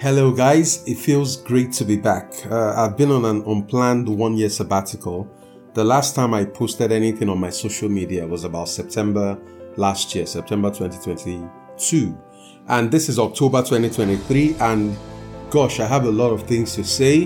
Hello guys, it feels great to be back. I've been on an unplanned 1-year sabbatical. The last time I posted anything on my social media was about September last year, September 2022. And this is October 2023 and gosh, I have a lot of things to say.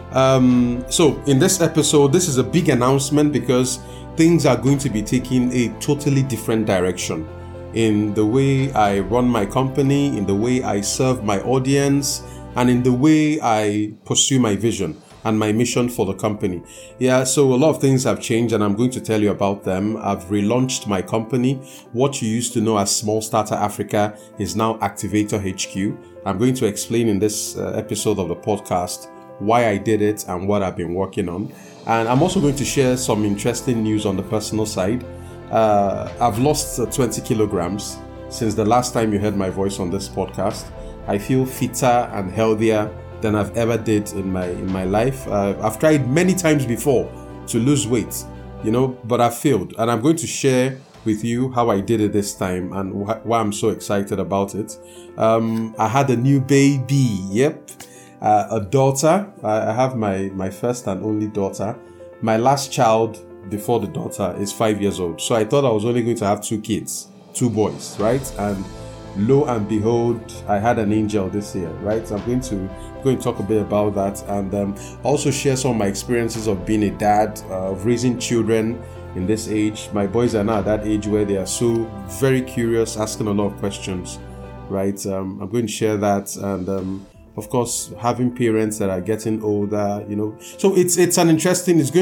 So in this episode, this is a big announcement because things are going to be taking a totally different direction. In the way I run my company, in the way I serve my audience, and in the way I pursue my vision and my mission for the company. So a lot of things have changed and I'm going to tell you about them. I've relaunched my company. What you used to know as Small Starter Africa is now Activator HQ. I'm going to explain in this episode of the podcast why I did it and what I've been working on. And I'm also going to share some interesting news on the personal side. I've lost 20 kilograms since the last time you heard my voice on this podcast. I feel fitter and healthier than I've ever did in my life. I've tried many times before to lose weight, but I've failed. And I'm going to share with you how I did it this time and why I'm so excited about it. I had a new baby. Yep. A daughter. I have my first and only daughter. My last child before the daughter is 5 years old. So I thought I was only going to have 2 kids, 2 boys, right? And lo and behold, I had an angel this year, right? So I'm going to talk a bit about that and also share some of my experiences of being a dad, of raising children in this age. My boys are now at that age where they are so very curious, asking a lot of questions, right? I'm going to share that and of course, having parents that are getting older, So it's an interesting. It's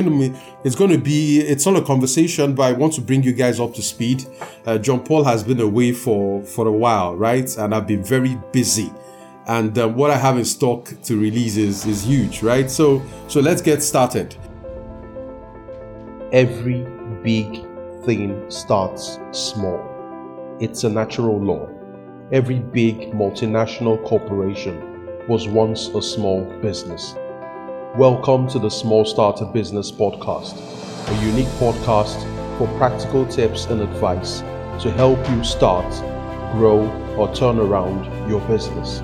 not a conversation, but I want to bring you guys up to speed. John Paul has been away for a while, right? And I've been very busy. And what I have in stock to release is huge, right? So let's get started. Every big thing starts small. It's a natural law. Every big multinational corporation was once a small business. Welcome to the Small Starter Business Podcast, a unique podcast for practical tips and advice to help you start, grow, or turn around your business.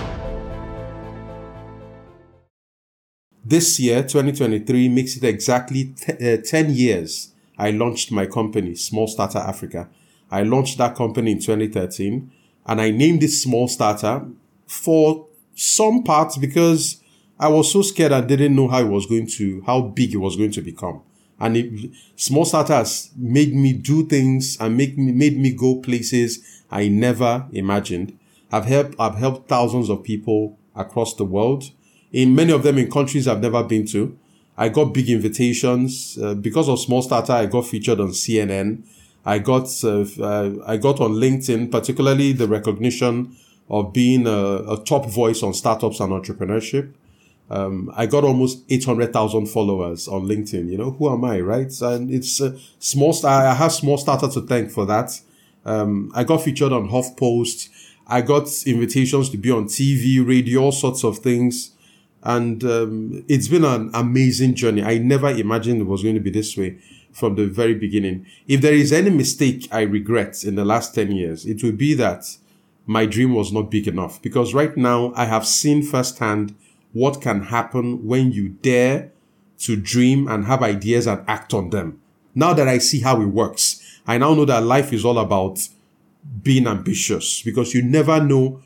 This year, 2023, makes it exactly 10 years I launched my company, Small Starter Africa. I launched that company in 2013 and I named it Small Starter for some parts because I was so scared and didn't know how big it was going to become. And Small Starter has made me do things and made me go places I never imagined. I've helped thousands of people across the world, in many of them in countries I've never been to. I got big invitations because of Small Starter. I got featured on CNN. I got on LinkedIn, particularly the recognition of being a top voice on startups and entrepreneurship. I got almost 800,000 followers on LinkedIn. Who am I, right? And it's I have Small Starter to thank for that. I got featured on HuffPost. I got invitations to be on TV, radio, all sorts of things. And it's been an amazing journey. I never imagined it was going to be this way from the very beginning. If there is any mistake I regret in the last 10 years, it would be that my dream was not big enough, because right now I have seen firsthand what can happen when you dare to dream and have ideas and act on them. Now that I see how it works, I now know that life is all about being ambitious, because you never know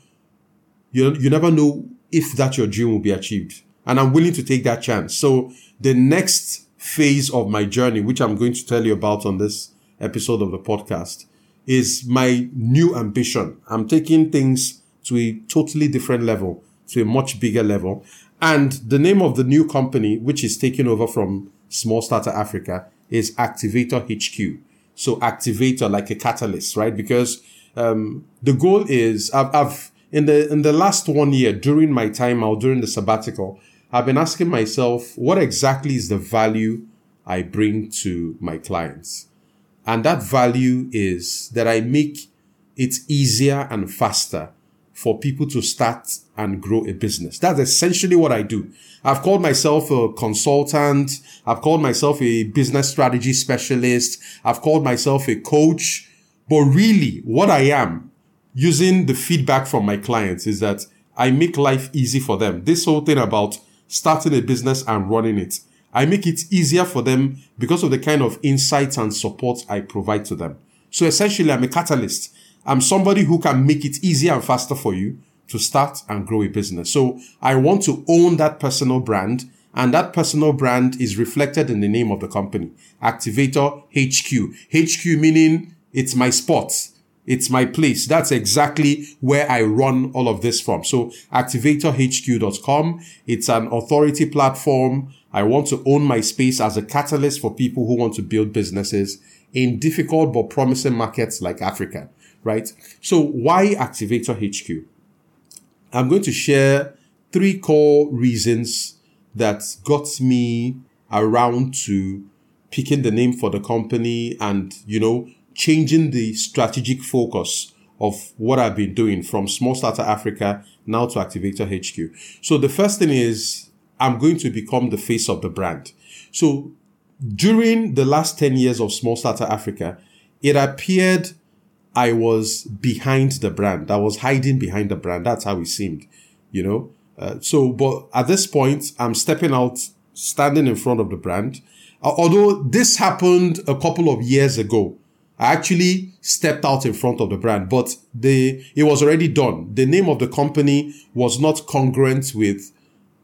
if that your dream will be achieved. And I'm willing to take that chance. So the next phase of my journey, which I'm going to tell you about on this episode of the podcast, is my new ambition. I'm taking things to a totally different level, to a much bigger level. And the name of the new company, which is taking over from Small Starter Africa, is Activator HQ. So Activator, like a catalyst, right? Because the goal is, I've in the last 1 year, during my time out, during the sabbatical, I've been asking myself, what exactly is the value I bring to my clients? And that value is that I make it easier and faster for people to start and grow a business. That's essentially what I do. I've called myself a consultant. I've called myself a business strategy specialist. I've called myself a coach. But really, what I am, using the feedback from my clients, is that I make life easy for them. This whole thing about starting a business and running it, I make it easier for them because of the kind of insights and support I provide to them. So essentially, I'm a catalyst. I'm somebody who can make it easier and faster for you to start and grow a business. So I want to own that personal brand, and that personal brand is reflected in the name of the company, Activator HQ. HQ meaning it's my spot. It's my place. That's exactly where I run all of this from. So activatorhq.com. It's an authority platform. I want to own my space as a catalyst for people who want to build businesses in difficult but promising markets like Africa, right? So why Activator HQ? I'm going to share 3 core reasons that got me around to picking the name for the company and, changing the strategic focus of what I've been doing from Small Starter Africa now to Activator HQ. So the first thing is I'm going to become the face of the brand. So during the last 10 years of Small Starter Africa, it appeared I was behind the brand. I was hiding behind the brand. That's how it seemed, but at this point, I'm stepping out, standing in front of the brand. Although this happened a couple of years ago, I actually stepped out in front of the brand, but it was already done. The name of the company was not congruent with,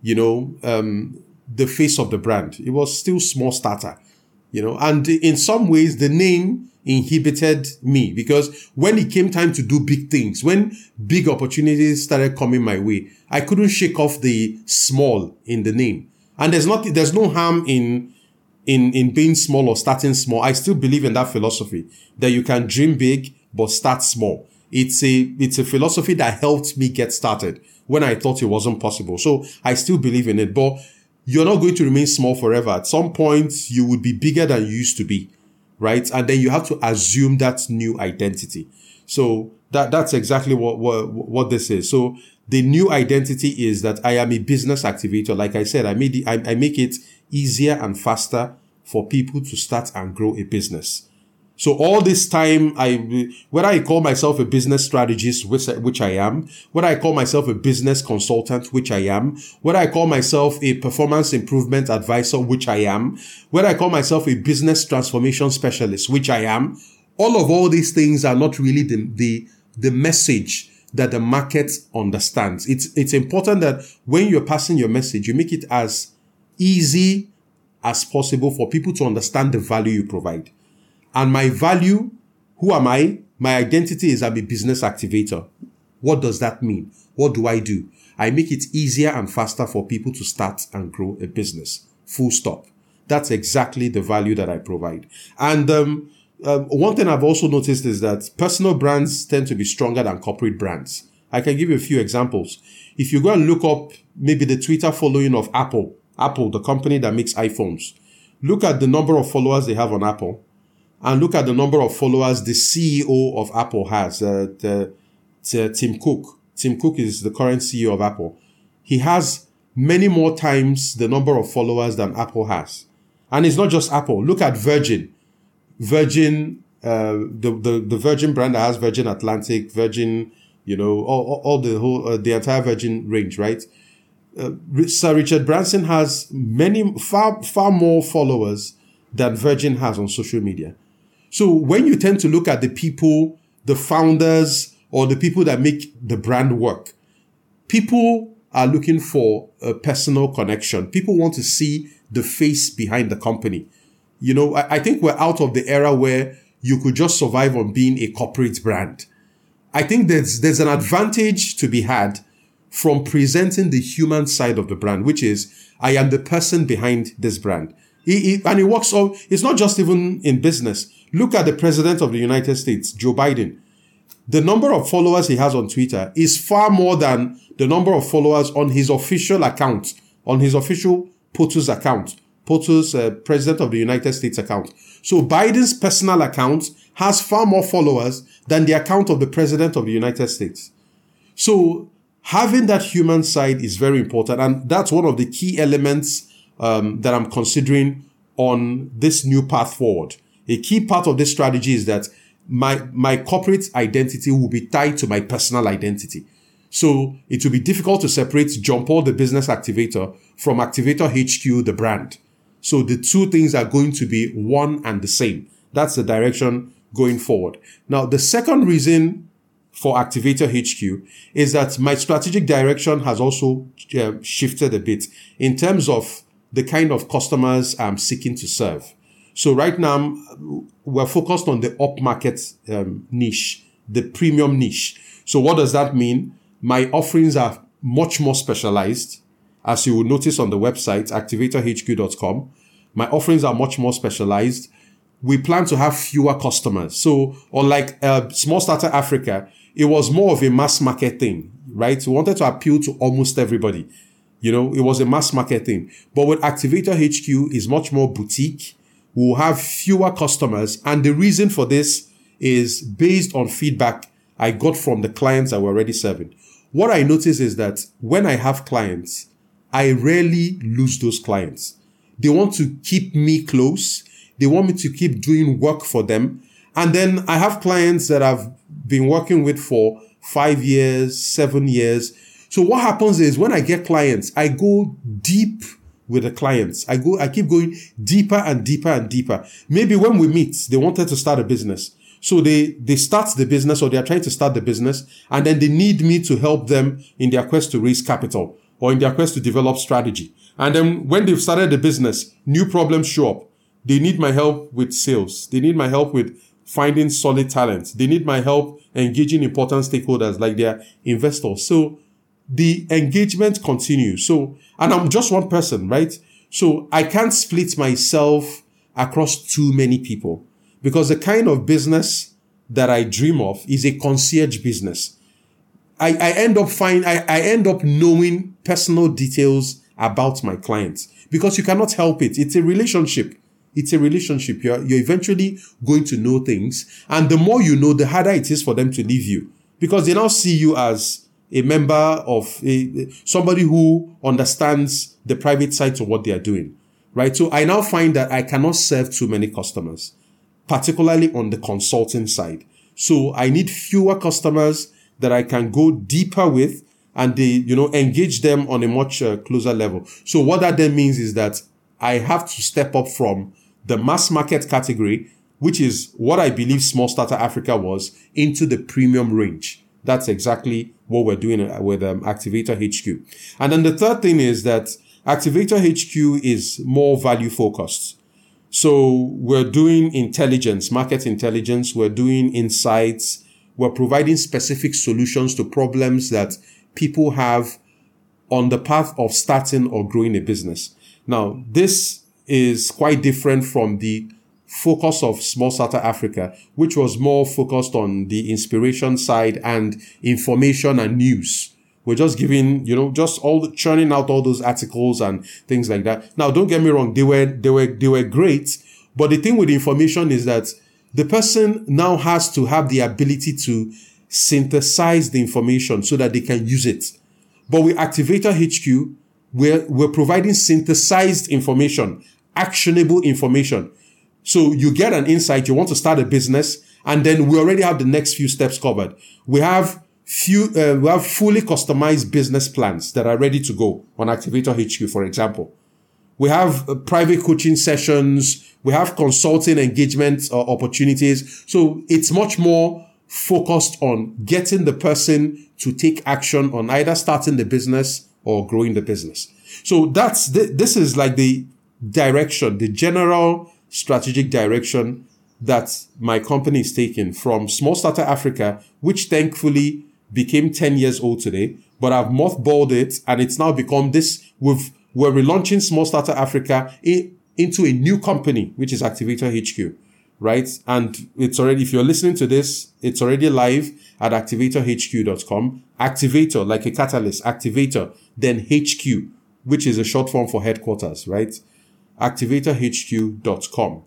the face of the brand. It was still Small Starter, and in some ways the name inhibited me because when it came time to do big things, when big opportunities started coming my way, I couldn't shake off the small in the name. And there's no harm in being small or starting small. I still believe in that philosophy that you can dream big, but start small. It's a philosophy that helped me get started when I thought it wasn't possible. So I still believe in it, but you're not going to remain small forever. At some point, you would be bigger than you used to be, right? And then you have to assume that new identity. So that's exactly what this is. So the new identity is that I am a business activator. Like I said, I make it easier and faster for people to start and grow a business. So all this time, whether I call myself a business strategist, which I am, whether I call myself a business consultant, which I am, whether I call myself a performance improvement advisor, which I am, whether I call myself a business transformation specialist, which I am, all these things are not really the message that the market understands. It's important that when you're passing your message, you make it as easy as possible for people to understand the value you provide. And my value, who am I? My identity is I'm a business activator. What does that mean? What do? I make it easier and faster for people to start and grow a business. Full stop. That's exactly the value that I provide. And one thing I've also noticed is that personal brands tend to be stronger than corporate brands. I can give you a few examples. If you go and look up maybe the Twitter following of Apple, the company that makes iPhones, look at the number of followers they have on Apple. And look at the number of followers the CEO of Apple has, Tim Cook. Tim Cook is the current CEO of Apple. He has many more times the number of followers than Apple has. And it's not just Apple. Look at Virgin. The Virgin brand that has Virgin Atlantic, Virgin, all the entire Virgin range, right? Sir Richard Branson has far more followers than Virgin has on social media. So when you tend to look at the people, the founders, or the people that make the brand work, people are looking for a personal connection. People want to see the face behind the company. I think we're out of the era where you could just survive on being a corporate brand. I think there's an advantage to be had from presenting the human side of the brand, which is I am the person behind this brand. And it works all. It's not just even in business. Look at the President of the United States, Joe Biden. The number of followers he has on Twitter is far more than the number of followers on his official account, on his official POTUS account, POTUS President of the United States account. So Biden's personal account has far more followers than the account of the President of the United States. So having that human side is very important. And that's one of the key elements that I'm considering on this new path forward. A key part of this strategy is that my corporate identity will be tied to my personal identity. So it will be difficult to separate John Paul, the business activator, from Activator HQ, the brand. So the two things are going to be one and the same. That's the direction going forward. Now, the second reason for Activator HQ is that my strategic direction has also shifted a bit in terms of the kind of customers I'm seeking to serve. So right now, we're focused on the upmarket niche, the premium niche. So what does that mean? My offerings are much more specialized. As you will notice on the website, activatorhq.com, my offerings are much more specialized. We plan to have fewer customers. So unlike Small Starter Africa, it was more of a mass market thing, right? We wanted to appeal to almost everybody. You know, it was a mass market thing. But with Activator HQ, is much more boutique. We'll have fewer customers. And the reason for this is based on feedback I got from the clients I were already serving. What I notice is that when I have clients, I rarely lose those clients. They want to keep me close. They want me to keep doing work for them. And then I have clients that I've been working with for 5 years, 7 years. So what happens is when I get clients, I go deep with the clients. I keep going deeper and deeper and deeper. Maybe when we meet, they wanted to start a business. So they start the business, or they are trying to start the business, and then they need me to help them in their quest to raise capital or in their quest to develop strategy. And then when they've started the business, new problems show up. They need my help with sales. They need my help with finding solid talent. They need my help engaging important stakeholders like their investors. So the engagement continues. So, and I'm just one person, right? So I can't split myself across too many people, because the kind of business that I dream of is a concierge business. I end up knowing personal details about my clients, because you cannot help it. It's a relationship. It's a relationship. You're eventually going to know things. And the more you know, the harder it is for them to leave you, because they now see you as a member of somebody who understands the private side to what they are doing, right? So I now find that I cannot serve too many customers, particularly on the consulting side. So I need fewer customers that I can go deeper with, and engage them on a much closer level. So what that then means is that I have to step up from the mass market category, which is what I believe Small Starter Africa was, into the premium range. That's exactly what we're doing with Activator HQ. And then the third thing is that Activator HQ is more value focused. So we're doing intelligence, market intelligence. We're doing insights. We're providing specific solutions to problems that people have on the path of starting or growing a business. Now, this is quite different from the focus of Small Starter Africa, which was more focused on the inspiration side and information and news. We're just giving, just churning out all those articles and things like that. Now, don't get me wrong. They were great. But the thing with information is that the person now has to have the ability to synthesize the information so that they can use it. But with Activator HQ, we're providing synthesized information, actionable information. So you get an insight, you want to start a business, and then we already have the next few steps covered. We have fully customized business plans that are ready to go on Activator HQ, for example. We have private coaching sessions. We have consulting engagement opportunities. So it's much more focused on getting the person to take action on either starting the business or growing the business. So this is like the direction, the general strategic direction that my company is taking from Small Starter Africa, which thankfully became 10 years old today, but I've mothballed it, and it's now become this. We're relaunching Small Starter Africa into a new company, which is Activator HQ, right? And it's already, if you're listening to this, it's already live at activatorhq.com. Activator, like a catalyst, Activator, then HQ, which is a short form for headquarters, right? activatorhq.com.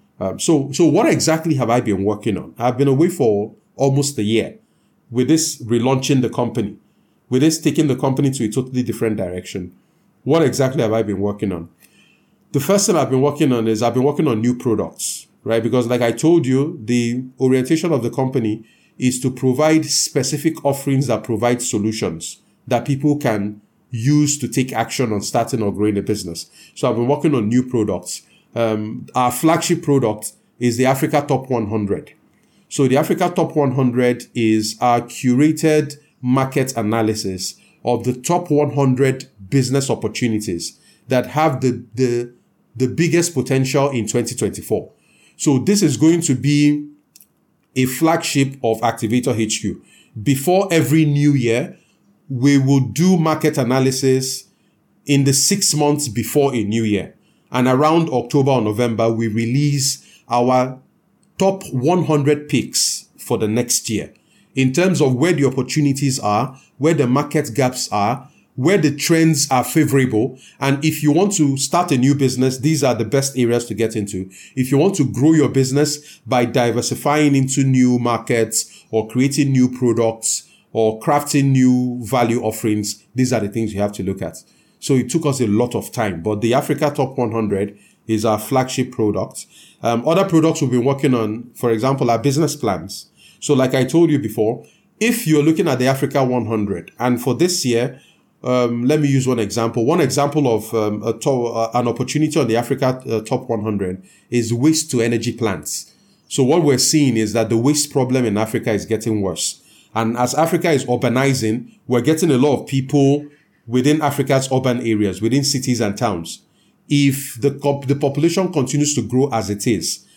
So what exactly have I been working on? I've been away for almost a year with this relaunching the company, with this taking the company to a totally different direction. What exactly have I been working on? The first thing I've been working on is I've been working on new products, right? Because like I told you, the orientation of the company is to provide specific offerings that provide solutions that people can use to take action on starting or growing a business. So I've been working on new products. Our flagship product is the Africa Top 100. So the Africa Top 100 is our curated market analysis of the top 100 business opportunities that have the biggest potential in 2024. So this is going to be a flagship of Activator HQ. Before every new year, we will do market analysis in the 6 months before a new year. And around October or November, we release our top 100 picks for the next year in terms of where the opportunities are, where the market gaps are, where the trends are favorable. And if you want to start a new business, these are the best areas to get into. If you want to grow your business by diversifying into new markets or creating new products or crafting new value offerings, these are the things you have to look at. So it took us a lot of time, but the Africa Top 100 is our flagship product. Other products we've been working on, for example, are business plans. So like I told you before, if you're looking at the Africa 100, and for this year, let me use one example. One example of an opportunity on the Africa Top 100 is waste to energy plants. So what we're seeing is that the waste problem in Africa is getting worse. And as Africa is urbanizing, we're getting a lot of people within Africa's urban areas, within cities and towns. If the population continues to grow as it is,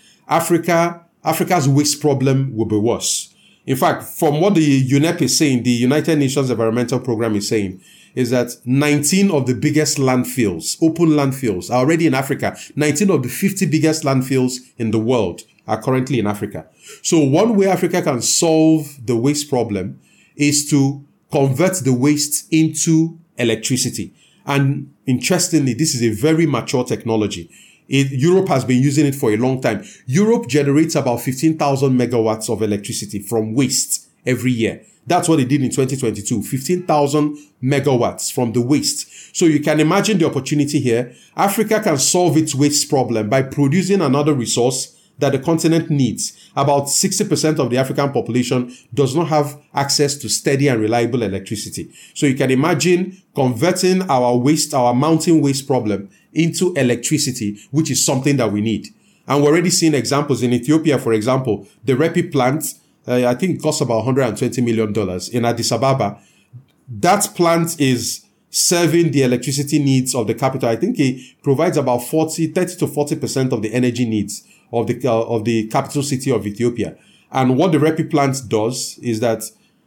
Africa's waste problem will be worse. In fact, from what the UNEP is saying, the United Nations Environmental Program is saying, is that 19 of the biggest landfills, open landfills, are already in Africa. 19 of the 50 biggest landfills in the world are currently in Africa. So one way Africa can solve the waste problem is to convert the waste into electricity. And interestingly, this is a very mature technology. Europe has been using it for a long time. Europe generates about 15,000 megawatts of electricity from waste every year. That's what they did in 2022, 15,000 megawatts from the waste. So you can imagine the opportunity here. Africa can solve its waste problem by producing another resource that the continent needs. About 60% of the African population does not have access to steady and reliable electricity. So you can imagine converting our waste, our mountain waste problem into electricity, which is something that we need. And we're already seeing examples in Ethiopia, for example, the REPI plant, I think it costs about $120 million in Addis Ababa. That plant is serving the electricity needs of the capital. I think it provides about 30 to 40% of the energy needs of the capital city of Ethiopia. And what the REPI plant does is that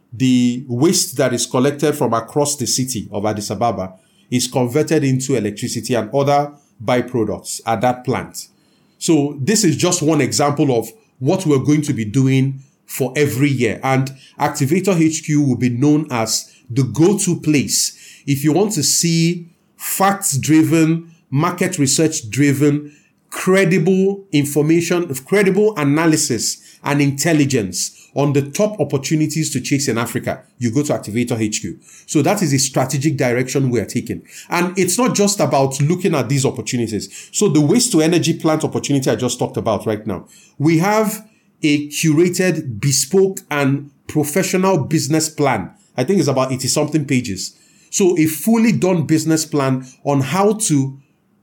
the waste that is collected from across the city of Addis Ababa is converted into electricity and other byproducts at that plant. So this is just one example of what we're going to be doing for every year. And Activator HQ will be known as the go-to place if you want to see facts-driven, market research-driven, credible information, credible analysis and intelligence on the top opportunities to chase in Africa. You go to Activator HQ. So that is a strategic direction we are taking. And it's not just about looking at these opportunities. So the waste to energy plant opportunity I just talked about right now, we have a curated, bespoke and professional business plan. I think it's about 80 something pages. So a fully done business plan on how to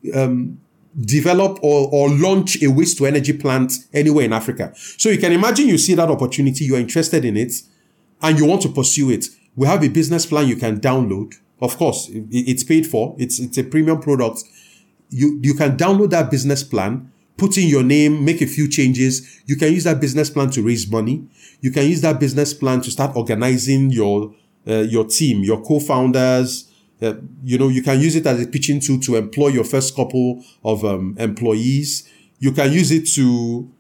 develop or launch a waste to energy plant anywhere in Africa. So you can imagine you see that opportunity, you're interested in it, and you want to pursue it. We have a business plan you can download. Of course, it's paid for. It's a premium product. You can download that business plan, put in your name, make a few changes. You can use that business plan to raise money. You can use that business plan to start organizing your team, your co-founders. You can use it as a pitching tool to employ your first couple of employees. You can use it to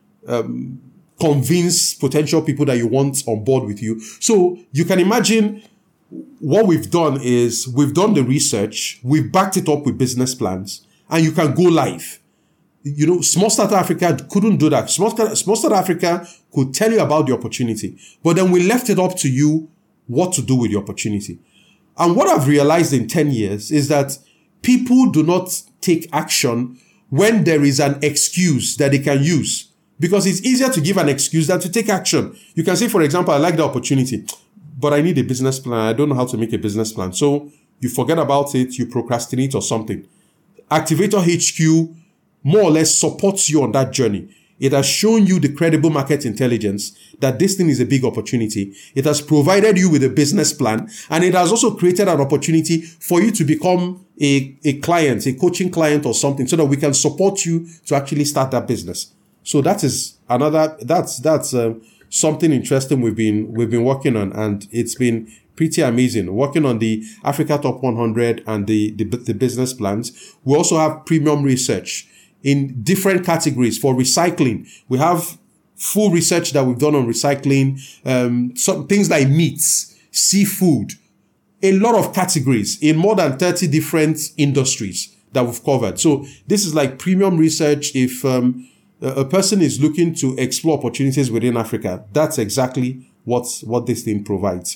convince potential people that you want on board with you. So you can imagine what we've done is we've done the research, we've backed it up with business plans, and you can go live. Small Startup Africa couldn't do that. Small Startup Africa could tell you about the opportunity, but then we left it up to you what to do with the opportunity. And what I've realized in 10 years is that people do not take action when there is an excuse that they can use. Because it's easier to give an excuse than to take action. You can say, for example, I like the opportunity, but I need a business plan. I don't know how to make a business plan. So you forget about it, you procrastinate or something. Activator HQ more or less supports you on that journey. It has shown you the credible market intelligence that this thing is a big opportunity. It has provided you with a business plan, and it has also created an opportunity for you to become a client, a coaching client or something, so that we can support you to actually start that business. So that is that's something interesting we've been working on, and it's been pretty amazing. Working on the Africa Top 100 and the business plans. We also have premium research in different categories. For recycling, we have full research that we've done on recycling, some things like meats, seafood, a lot of categories in more than 30 different industries that we've covered. So this is like premium research. If a person is looking to explore opportunities within Africa, that's exactly what this thing provides.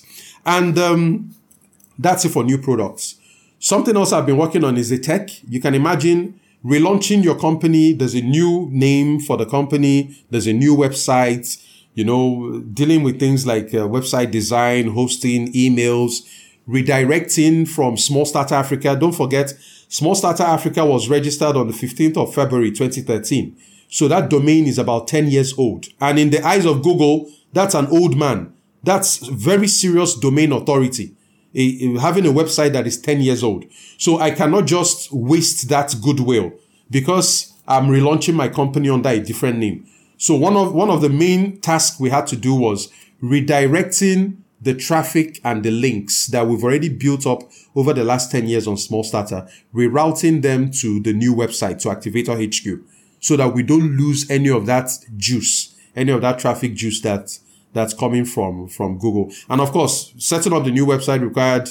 And that's it for new products. Something else I've been working on is the tech. You can imagine relaunching your company. There's a new name for the company. There's a new website, dealing with things like website design, hosting, emails, redirecting from Small Starter Africa. Don't forget, Small Starter Africa was registered on the 15th of February, 2013. So that domain is about 10 years old. And in the eyes of Google, that's an old man. That's very serious domain authority. Having a website that is 10 years old. So I cannot just waste that goodwill because I'm relaunching my company under a different name. So one of the main tasks we had to do was redirecting the traffic and the links that we've already built up over the last 10 years on Small Starter, rerouting them to the new website, to Activator HQ, so that we don't lose any of that juice, any of that traffic juice that's coming from Google. And of course, setting up the new website required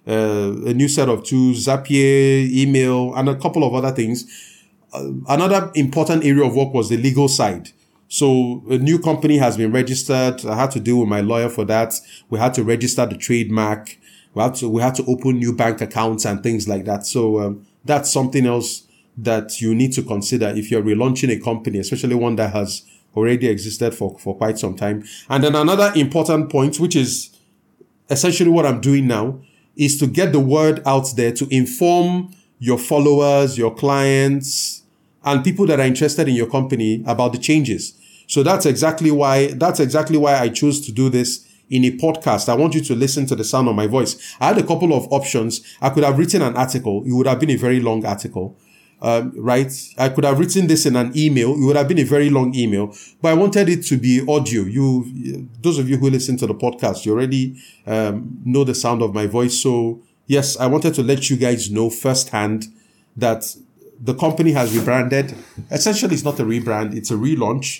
a new set of tools, Zapier, email, and a couple of other things. Another important area of work was the legal side. So a new company has been registered. I had to deal with my lawyer for that. We had to register the trademark. We had to open new bank accounts and things like that. So that's something else that you need to consider if you're relaunching a company, especially one that has already existed for quite some time. And then another important point, which is essentially what I'm doing now, is to get the word out there to inform your followers, your clients, and people that are interested in your company about the changes. So that's exactly why I chose to do this in a podcast. I want you to listen to the sound of my voice. I had a couple of options. I could have written an article. It would have been a very long article. Right? I could have written this in an email. It would have been a very long email, but I wanted it to be audio. Those of you who listen to the podcast, you already know the sound of my voice. So yes, I wanted to let you guys know firsthand that the company has rebranded. Essentially, it's not a rebrand. It's a relaunch.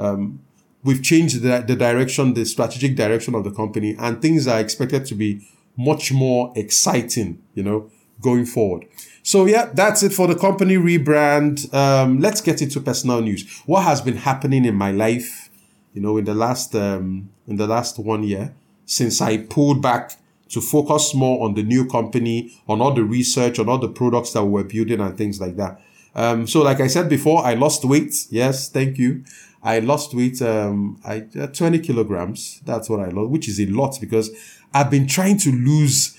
We've changed the direction, the strategic direction of the company, and things are expected to be much more exciting, going forward. So yeah, that's it for the company rebrand. Let's get into personal news. What has been happening in my life, in the last 1 year since I pulled back to focus more on the new company, on all the research, on all the products that we're building and things like that. So like I said before, I lost weight. Yes, thank you. I lost weight, 20 kilograms. That's what I lost, which is a lot because I've been trying to lose,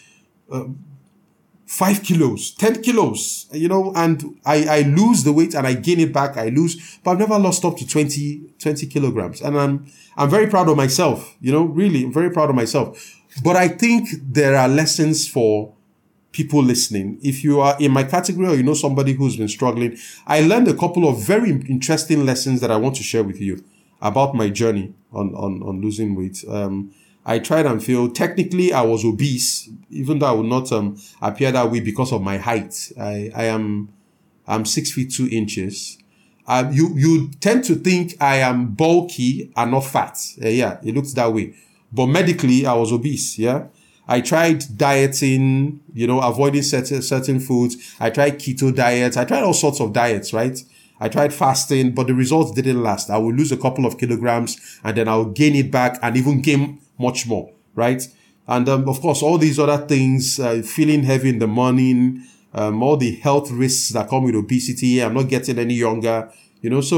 5 kilos, 10 kilos, and I lose the weight and I gain it back. I lose, but I've never lost up to 20 kilograms. And I'm very proud of myself, really, I'm very proud of myself. But I think there are lessons for people listening. If you are in my category or you know somebody who's been struggling, I learned a couple of very interesting lessons that I want to share with you about my journey on losing weight. I tried and failed. Technically, I was obese, even though I would not appear that way because of my height. I'm 6 feet 2 inches. You tend to think I am bulky and not fat. Yeah, it looks that way. But medically, I was obese. Yeah. I tried dieting, avoiding certain foods. I tried keto diets. I tried all sorts of diets, right? I tried fasting, but the results didn't last. I would lose a couple of kilograms and then I would gain it back and even gain much more, right? And of course, all these other things, feeling heavy in the morning, all the health risks that come with obesity. I'm not getting any younger, so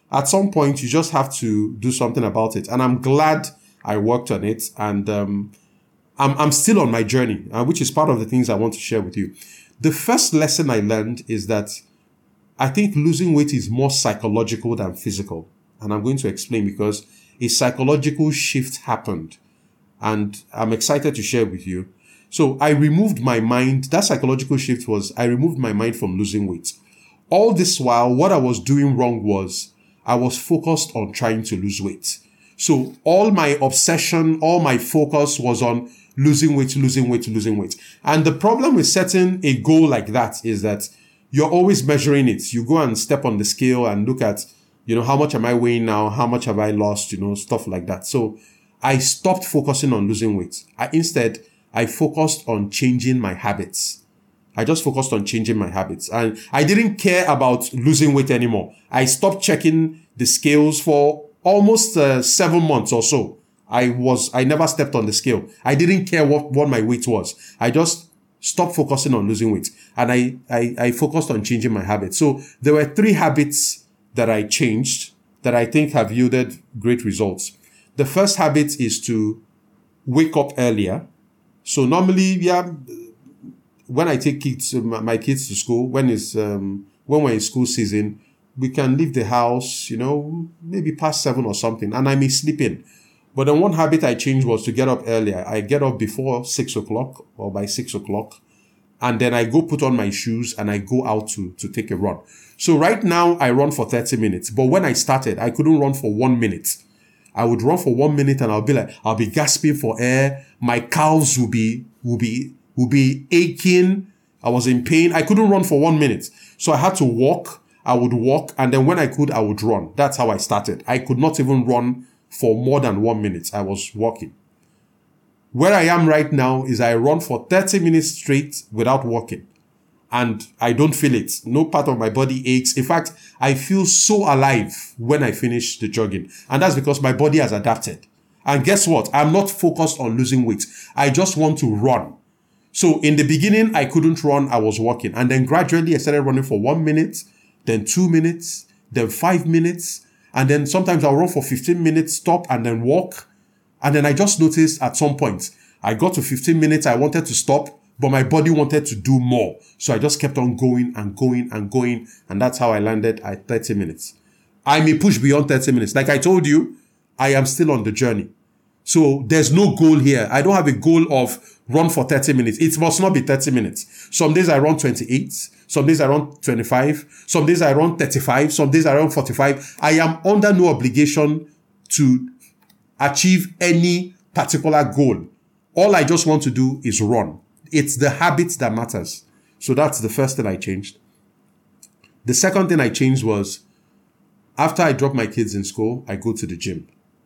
at some point you just have to do something about it. And I'm glad I worked on it, and I'm still on my journey, which is part of the things I want to share with you. The first lesson I learned is that I think losing weight is more psychological than physical. And I'm going to explain, because a psychological shift happened, and I'm excited to share with you. So I removed my mind. That psychological shift was I removed my mind from losing weight. All this while, what I was doing wrong was I was focused on trying to lose weight. So all my obsession, all my focus was on losing weight. And the problem with setting a goal like that is that you're always measuring it. You go and step on the scale and look at, how much am I weighing now? How much have I lost? Stuff like that. So I stopped focusing on losing weight. Instead, I focused on changing my habits. I just focused on changing my habits, and I didn't care about losing weight anymore. I stopped checking the scales for almost 7 months or so. I never stepped on the scale. I didn't care what my weight was. I just stopped focusing on losing weight, and I focused on changing my habits. So there were 3 habits that I changed that I think have yielded great results. The first habit is to wake up earlier. So normally, when I take my kids to school, when we're in school season, we can leave the house, maybe past 7 or something, and I may sleep in. But then one habit I changed was to get up earlier. I get up before 6 o'clock or by 6 o'clock, and then I go put on my shoes and I go out to take a run. So right now I run for 30 minutes, but when I started, I couldn't run for 1 minute. I would run for 1 minute and I'll be gasping for air. My calves will be aching. I was in pain. I couldn't run for 1 minute. So I had to walk. I would walk, and then when I could, I would run. That's how I started. I could not even run for more than 1 minute. I was walking. Where I am right now is I run for 30 minutes straight without walking, and I don't feel it. No part of my body aches. In fact, I feel so alive when I finish the jogging, and that's because my body has adapted. And guess what? I'm not focused on losing weight. I just want to run. So in the beginning, I couldn't run. I was walking, and then gradually I started running for 1 minute, then 2 minutes, then 5 minutes. And then sometimes I'll run for 15 minutes, stop, and then walk. And then I just noticed at some point, I got to 15 minutes, I wanted to stop, but my body wanted to do more. So I just kept on going and going and going. And that's how I landed at 30 minutes. I may push beyond 30 minutes. Like I told you, I am still on the journey. So there's no goal here. I don't have a goal of run for 30 minutes. It must not be 30 minutes. Some days I run 28. Some days I run 25. Some days I run 35. Some days I run 45. I am under no obligation to achieve any particular goal. All I just want to do is run. It's the habit that matters. So that's the first thing I changed. The second thing I changed was, after I drop my kids in school, I go to the gym.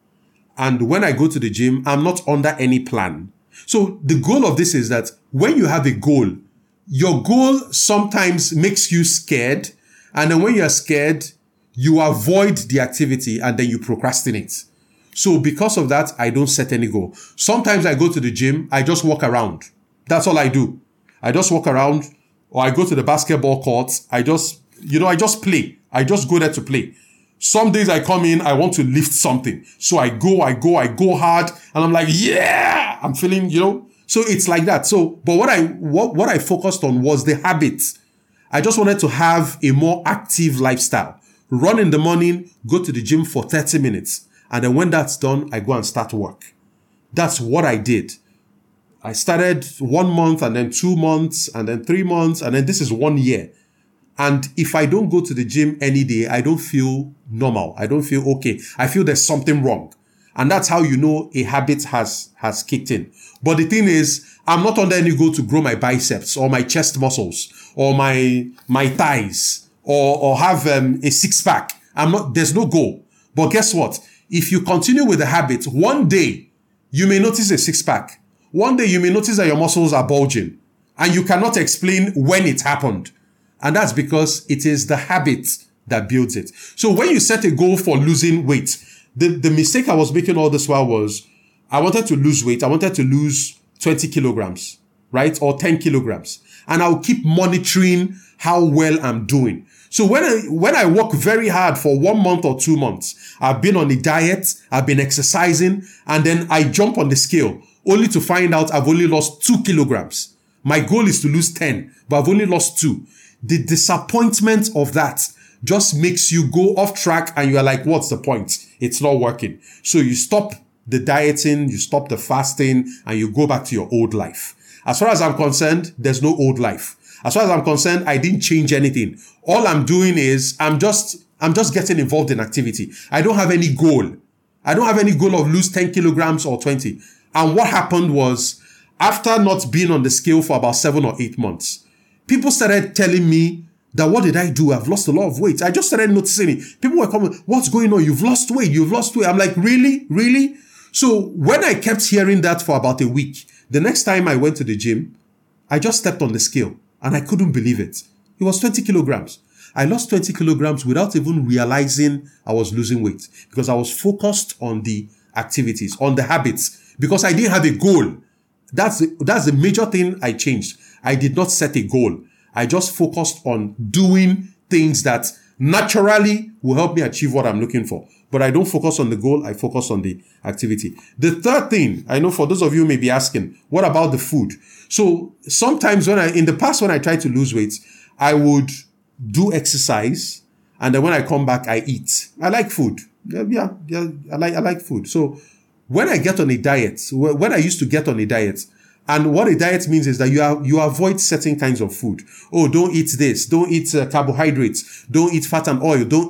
And when I go to the gym, I'm not under any plan. So the goal of this is that when you have a goal, your goal sometimes makes you scared. And then when you're scared, you avoid the activity and then you procrastinate. So because of that, I don't set any goal. Sometimes I go to the gym, I just walk around. That's all I do. I just walk around, or I go to the basketball courts. I just play. I just go there to play. Some days I come in, I want to lift something. So I go hard, and I'm like, yeah, I'm feeling, So it's like that. So, but what I focused on was the habit. I just wanted to have a more active lifestyle. Run in the morning, go to the gym for 30 minutes. And then when that's done, I go and start work. That's what I did. I started 1 month, and then 2 months, and then 3 months, and then this is 1 year. And if I don't go to the gym any day, I don't feel normal. I don't feel okay. I feel there's something wrong. And that's how you know a habit has kicked in. But the thing is, I'm not under any goal to grow my biceps or my chest muscles or my thighs or have a six pack. There's no goal. But guess what? If you continue with the habit, one day you may notice a six pack. One day you may notice that your muscles are bulging and you cannot explain when it happened. And that's because it is the habit that builds it. So when you set a goal for losing weight, the mistake I was making all this while was I wanted to lose weight. I wanted to lose 20 kilograms, right? Or 10 kilograms. And I'll keep monitoring how well I'm doing. So when I work very hard for 1 month or 2 months, I've been on a diet, I've been exercising, and then I jump on the scale only to find out I've only lost 2 kilograms. My goal is to lose 10, but I've only lost 2. The disappointment of that just makes you go off track and you're like, what's the point? It's not working. So you stop the dieting, you stop the fasting, and you go back to your old life. As far as I'm concerned, there's no old life. As far as I'm concerned, I didn't change anything. All I'm doing is I'm just getting involved in activity. I don't have any goal. I don't have any goal of lose 10 kilograms or 20. And what happened was, after not being on the scale for about 7 or 8 months, people started telling me that what did I do? I've lost a lot of weight. I just started noticing it. People were coming, what's going on? You've lost weight. You've lost weight. I'm like, really? Really? So when I kept hearing that for about a week, the next time I went to the gym, I just stepped on the scale and I couldn't believe it. It was 20 kilograms. I lost 20 kilograms without even realizing I was losing weight because I was focused on the activities, on the habits, because I didn't have a goal. That's the major thing I changed. I did not set a goal. I just focused on doing things that naturally will help me achieve what I'm looking for. But I don't focus on the goal. I focus on the activity. The third thing, I know for those of you who may be asking, what about the food? So sometimes in the past, when I tried to lose weight, I would do exercise. And then when I come back, I eat. I like food. Yeah, I like food. So when I get on a diet, when I used to get on a diet, and what a diet means is that you avoid certain kinds of food. Oh, don't eat this. Don't eat carbohydrates. Don't eat fat and oil. Don't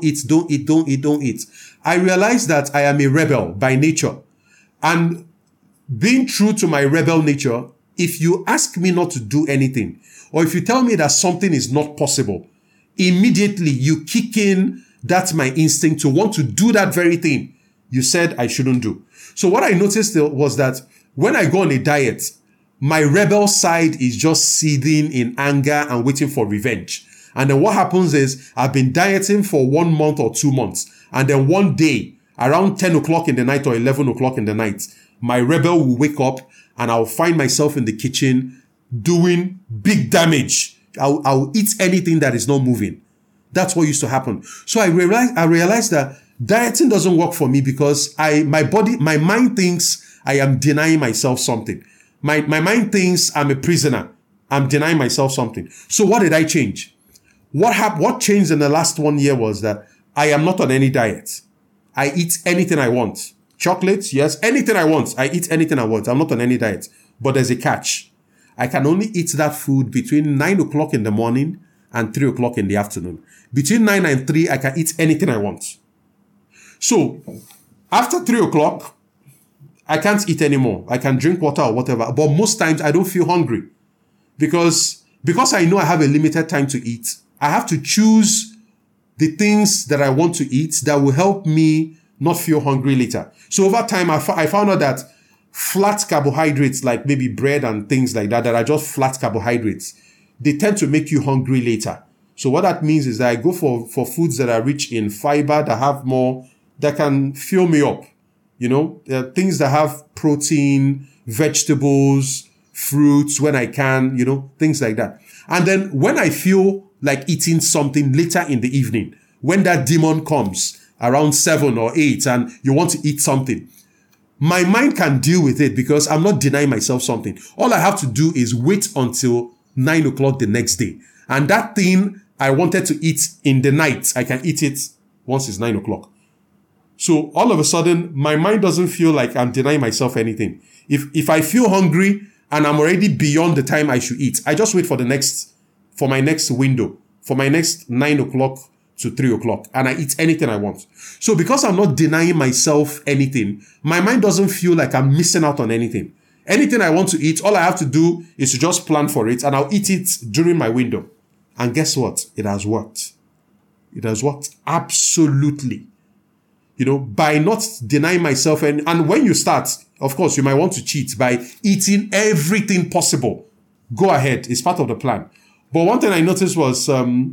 eat. I realized that I am a rebel by nature. And being true to my rebel nature, if you ask me not to do anything, or if you tell me that something is not possible, immediately you kick in that's my instinct to want to do that very thing you said I shouldn't do. So what I noticed was that when I go on a diet, my rebel side is just seething in anger and waiting for revenge. And then what happens is I've been dieting for 1 month or 2 months. And then one day around 10 o'clock in the night or 11 o'clock in the night, my rebel will wake up and I'll find myself in the kitchen doing big damage. I'll eat anything that is not moving. That's what used to happen. So I realized that dieting doesn't work for me because my mind thinks I am denying myself something. My mind thinks I'm a prisoner. I'm denying myself something. So what did I change? What changed in the last 1 year was that I am not on any diet. I eat anything I want. Chocolates, yes, anything I want. I eat anything I want. I'm not on any diet. But there's a catch. I can only eat that food between 9 o'clock in the morning and 3 o'clock in the afternoon. Between 9 and 3, I can eat anything I want. So after 3 o'clock, I can't eat anymore. I can drink water or whatever. But most times I don't feel hungry because I know I have a limited time to eat. I have to choose the things that I want to eat that will help me not feel hungry later. So over time, I found out that flat carbohydrates, like maybe bread and things like that are just flat carbohydrates, they tend to make you hungry later. So what that means is that I go for foods that are rich in fiber, that have more, that can fill me up. You know, things that have protein, vegetables, fruits when I can, you know, things like that. And then when I feel like eating something later in the evening, when that demon comes around 7 or 8 and you want to eat something, my mind can deal with it because I'm not denying myself something. All I have to do is wait until 9 o'clock the next day. And that thing I wanted to eat in the night, I can eat it once it's 9 o'clock. So all of a sudden, my mind doesn't feel like I'm denying myself anything. If I feel hungry and I'm already beyond the time I should eat, I just wait for my next window, for my next 9 o'clock to 3 o'clock, and I eat anything I want. So because I'm not denying myself anything, my mind doesn't feel like I'm missing out on anything. Anything I want to eat, all I have to do is to just plan for it, and I'll eat it during my window. And guess what? It has worked. It has worked absolutely. You know, by not denying myself. And when you start, of course, you might want to cheat by eating everything possible. Go ahead. It's part of the plan. But one thing I noticed was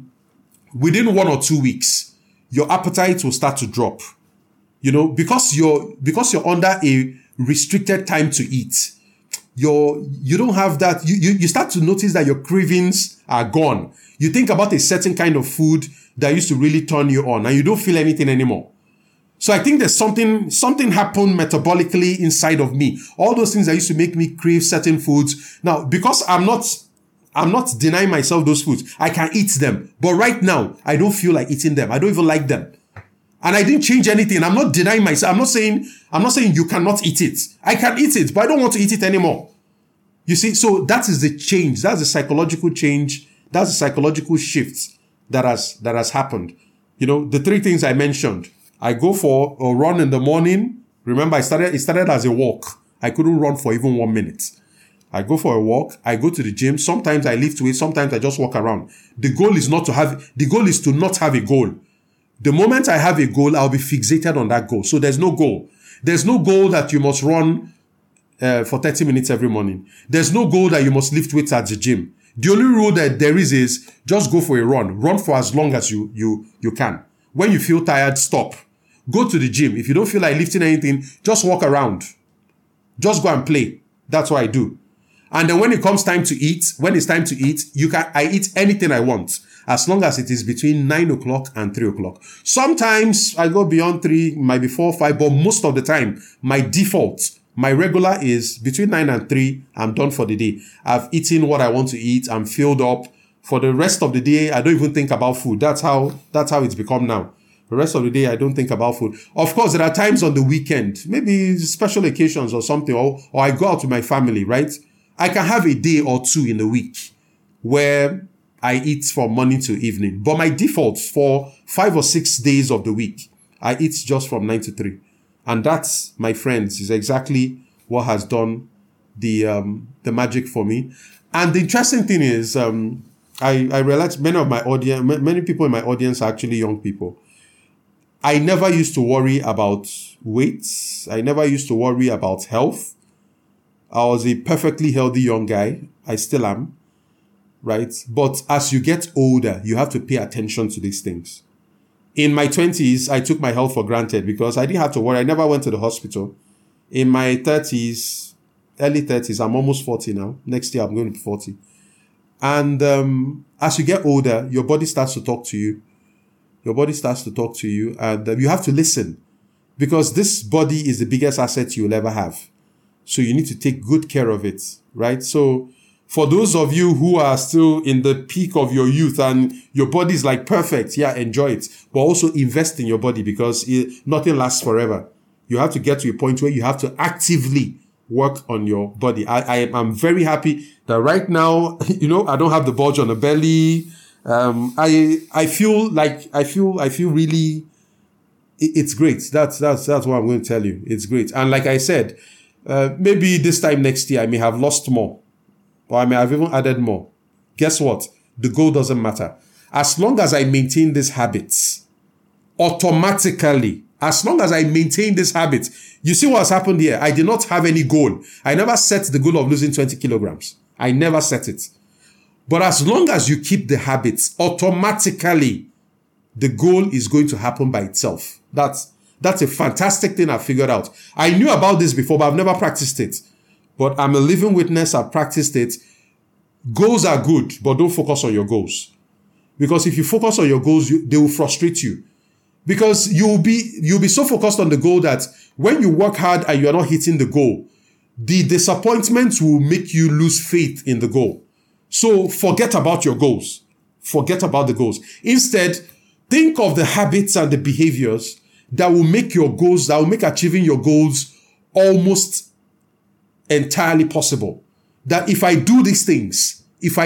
within 1 or 2 weeks, your appetite will start to drop. You know, because you're under a restricted time to eat. you don't have that. You start to notice that your cravings are gone. You think about a certain kind of food that used to really turn you on, and you don't feel anything anymore. So I think there's something happened metabolically inside of me. All those things that used to make me crave certain foods. Now, because I'm not denying myself those foods, I can eat them. But right now, I don't feel like eating them. I don't even like them. And I didn't change anything. I'm not denying myself. I'm not saying you cannot eat it. I can eat it, but I don't want to eat it anymore. You see, so that is the change. That's the psychological change. That's the psychological shift that has happened. You know, the three things I mentioned. I go for a run in the morning. Remember, it started as a walk. I couldn't run for even 1 minute. I go for a walk. I go to the gym. Sometimes I lift weights. Sometimes I just walk around. The goal is to not have a goal. The moment I have a goal, I'll be fixated on that goal. So there's no goal. There's no goal that you must run for 30 minutes every morning. There's no goal that you must lift weights at the gym. The only rule that there is just go for a run. Run for as long as you can. When you feel tired, stop. Go to the gym. If you don't feel like lifting anything, just walk around. Just go and play. That's what I do. And then when it's time to eat, I eat anything I want, as long as it is between 9 o'clock and 3 o'clock. Sometimes I go beyond 3, might be 4, 5, but most of the time, my regular is between 9 and 3. I'm done for the day. I've eaten what I want to eat. I'm filled up. For the rest of the day, I don't even think about food. That's how it's become now. The rest of the day, I don't think about food. Of course, there are times on the weekend, maybe special occasions or something, or I go out with my family, right? I can have a day or two in a week where I eat from morning to evening. But my default for 5 or 6 days of the week, I eat just from 9 to 3. And that's, my friends, is exactly what has done the magic for me. And the interesting thing is, I realized many people in my audience are actually young people. I never used to worry about weight. I never used to worry about health. I was a perfectly healthy young guy. I still am, right? But as you get older, you have to pay attention to these things. In my 20s, I took my health for granted because I didn't have to worry. I never went to the hospital. In my 30s, early 30s, I'm almost 40 now. Next year, I'm going to be 40. And as you get older, your body starts to talk to you. And you have to listen, because this body is the biggest asset you'll ever have. So you need to take good care of it, right? So for those of you who are still in the peak of your youth and your body is like perfect, yeah, enjoy it. But also invest in your body, because nothing lasts forever. You have to get to a point where you have to actively work on your body. I'm very happy that right now, I don't have the bulge on the belly. I feel really, it's great. That's what I'm going to tell you. It's great. And like I said, maybe this time next year, I may have lost more, or I may have even added more. Guess what? The goal doesn't matter. As long as I maintain these habits, automatically, as long as I maintain this habit, you see what's happened here? I did not have any goal. I never set the goal of losing 20 kilograms. I never set it. But as long as you keep the habits, automatically, the goal is going to happen by itself. That's a fantastic thing I figured out. I knew about this before, but I've never practiced it. But I'm a living witness. I've practiced it. Goals are good, but don't focus on your goals. Because if you focus on your goals, they will frustrate you. Because you'll be so focused on the goal that when you work hard and you're not hitting the goal, the disappointment will make you lose faith in the goal. So forget about your goals. Forget about the goals. Instead, think of the habits and the behaviors that will make your goals, that will make achieving your goals almost entirely possible. That if I do these things,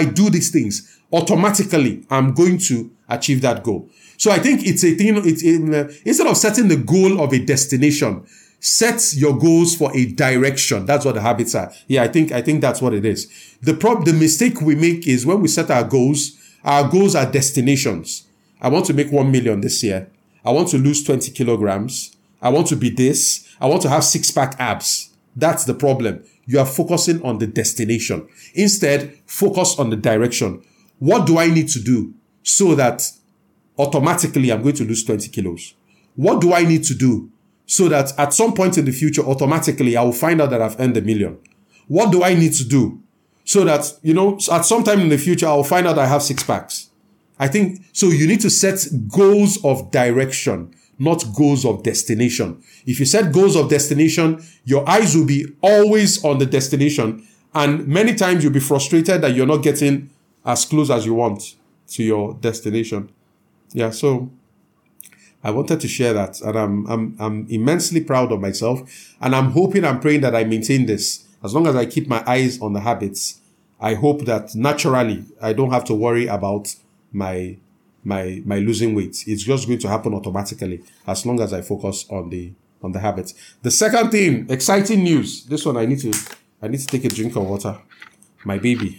automatically I'm going to achieve that goal. So I think it's a thing, instead of setting the goal of a destination, set your goals for a direction. That's what the habits are. Yeah, I think that's what it is. The mistake we make is when we set our goals are destinations. I want to make 1 million this year. I want to lose 20 kilograms. I want to be this. I want to have 6-pack abs. That's the problem. You are focusing on the destination. Instead, focus on the direction. What do I need to do so that automatically I'm going to lose 20 kilos? What do I need to do so that at some point in the future, automatically I will find out that I've earned $1 million? What do I need to do so that, at some time in the future, I'll find out I have 6 packs? I think, so you need to set goals of direction, not goals of destination. If you set goals of destination, your eyes will be always on the destination. And many times you'll be frustrated that you're not getting as close as you want to your destination. Yeah, so I wanted to share that, and I'm immensely proud of myself, and I'm hoping and praying that I maintain this. As long as I keep my eyes on the habits, I hope that naturally I don't have to worry about my losing weight. It's just going to happen automatically as long as I focus on the habits. The second thing, exciting news. This one I need to take a drink of water. My baby.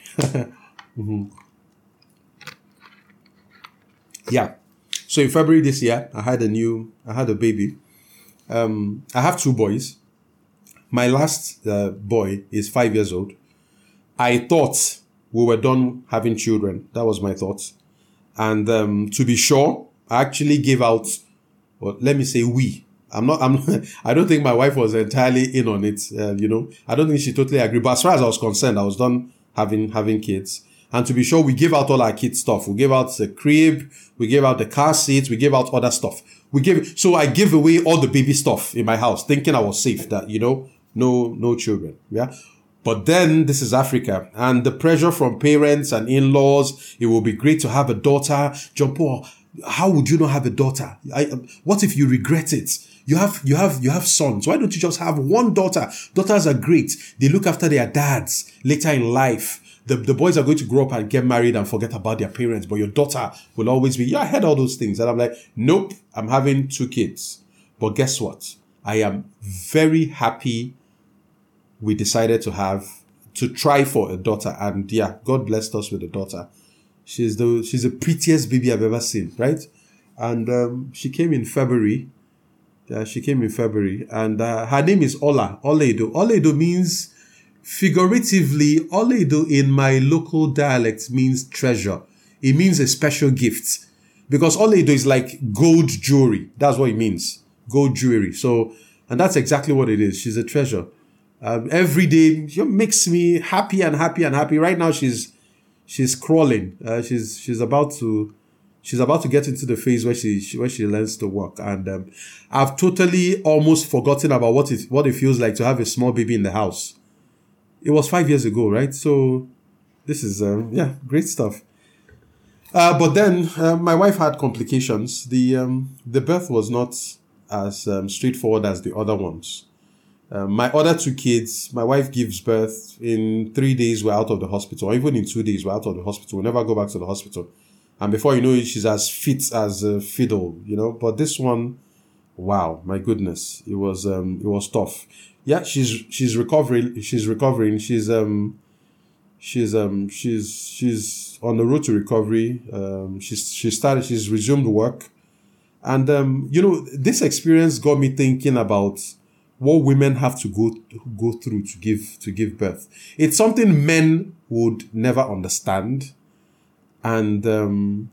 Yeah. So in February this year, I had a baby. I have 2 boys. My last boy is 5 years old. I thought we were done having children. That was my thought. And to be sure, I actually gave out, well, let me say we. I don't think my wife was entirely in on it. I don't think she totally agreed. But as far as I was concerned, I was done having kids. And to be sure, we gave out all our kids' stuff. We gave out the crib, we gave out the car seats, we gave out other stuff. So I gave away all the baby stuff in my house, thinking I was safe, that, no children. Yeah. But then this is Africa, and the pressure from parents and in-laws, it will be great to have a daughter. John Paul, how would you not have a daughter? What if you regret it? You have sons. Why don't you just have one daughter? Daughters are great. They look after their dads later in life. The boys are going to grow up and get married and forget about their parents, but your daughter will always be, I heard all those things. And I'm like, nope, I'm having 2 kids. But guess what? I am very happy we decided to try for a daughter. And yeah, God blessed us with a daughter. She's the prettiest baby I've ever seen, right? And she came in February. And her name is Ola, Oledo. Oledo means, figuratively, Oledo in my local dialect means treasure. It means a special gift. Because Oledo is like gold jewelry. That's what it means. Gold jewelry. So, and that's exactly what it is. She's a treasure. Every day she makes me happy and happy and happy. Right now she's crawling. She's about to get into the phase where she learns to walk. And I've totally almost forgotten about what it feels like to have a small baby in the house. It was 5 years ago, right? So this is great stuff. But then my wife had complications. The birth was not as straightforward as the other ones. My other 2 kids, my wife gives birth in 3 days, we're out of the hospital, or even in 2 days, we're out of the hospital. We never go back to the hospital. And before you know it, she's as fit as a fiddle, But this one, wow, my goodness, it was tough. Yeah, she's recovering. She's on the road to recovery. She's resumed work. And, this experience got me thinking about what women have to go through to give birth. It's something men would never understand. And,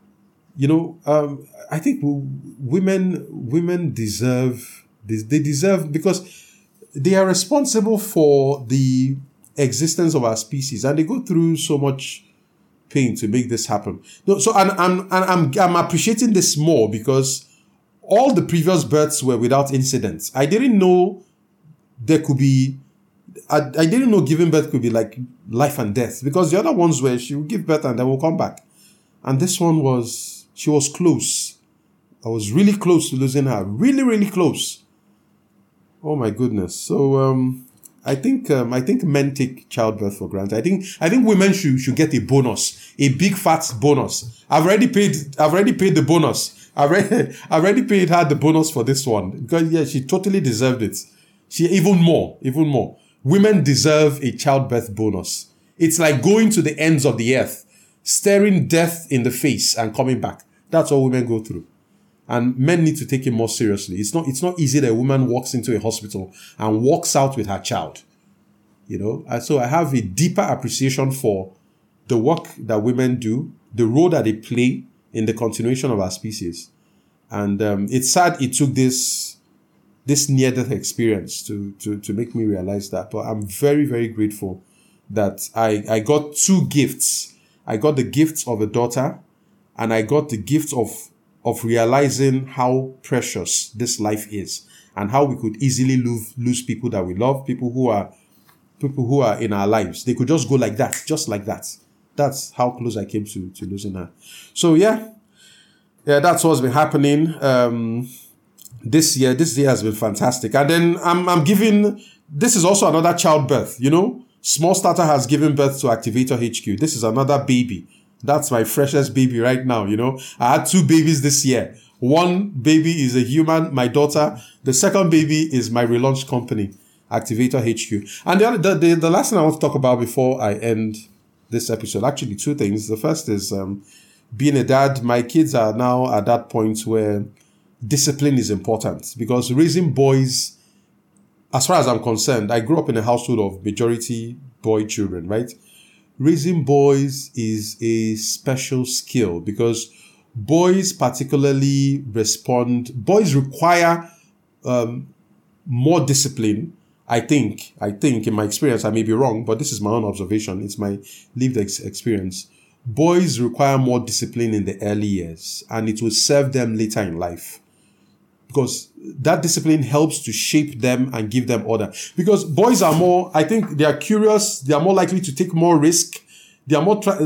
I think women deserve this. They deserve, because they are responsible for the existence of our species, and they go through so much pain to make this happen. So I'm appreciating this more because all the previous births were without incidents. I didn't know there could be, I didn't know giving birth could be like life and death, because the other ones were she would give birth and then we'll come back. And this one she was close. I was really close to losing her. Really, really close. Oh my goodness. So, I think men take childbirth for granted. I think women should get a bonus, a big fat bonus. I've already paid the bonus. I've already paid her the bonus for this one, because she totally deserved it. She even more. Women deserve a childbirth bonus. It's like going to the ends of the earth, staring death in the face and coming back. That's what women go through. And men need to take it more seriously. It's not easy that a woman walks into a hospital and walks out with her child. So I have a deeper appreciation for the work that women do, the role that they play in the continuation of our species. And it's sad it took this this near-death experience to make me realize that. But I'm very, very grateful that I got two gifts. I got the gift of a daughter, and I got the gift of realizing how precious this life is, and how we could easily lose people that we love, people who are in our lives. They could just go like that, just like that. That's how close I came to losing her. So yeah, that's what's been happening this year. This year has been fantastic. And then I'm giving, this is also another childbirth, Small Starter has given birth to Activator HQ. This is another baby. That's my freshest baby right now, I had two babies this year. One baby is a human, my daughter. The second baby is my relaunched company, Activator HQ. And the last thing I want to talk about before I end this episode, actually two things. The first is being a dad. My kids are now at that point where discipline is important, because raising boys, as far as I'm concerned, I grew up in a household of majority boy children, right? Raising boys is a special skill, because boys particularly boys require more discipline. I think in my experience, I may be wrong, but this is my own observation. It's my lived experience. Boys require more discipline in the early years, and it will serve them later in life, because that discipline helps to shape them and give them order. Because boys are more, I think they are curious. They are more likely to take more risk. They are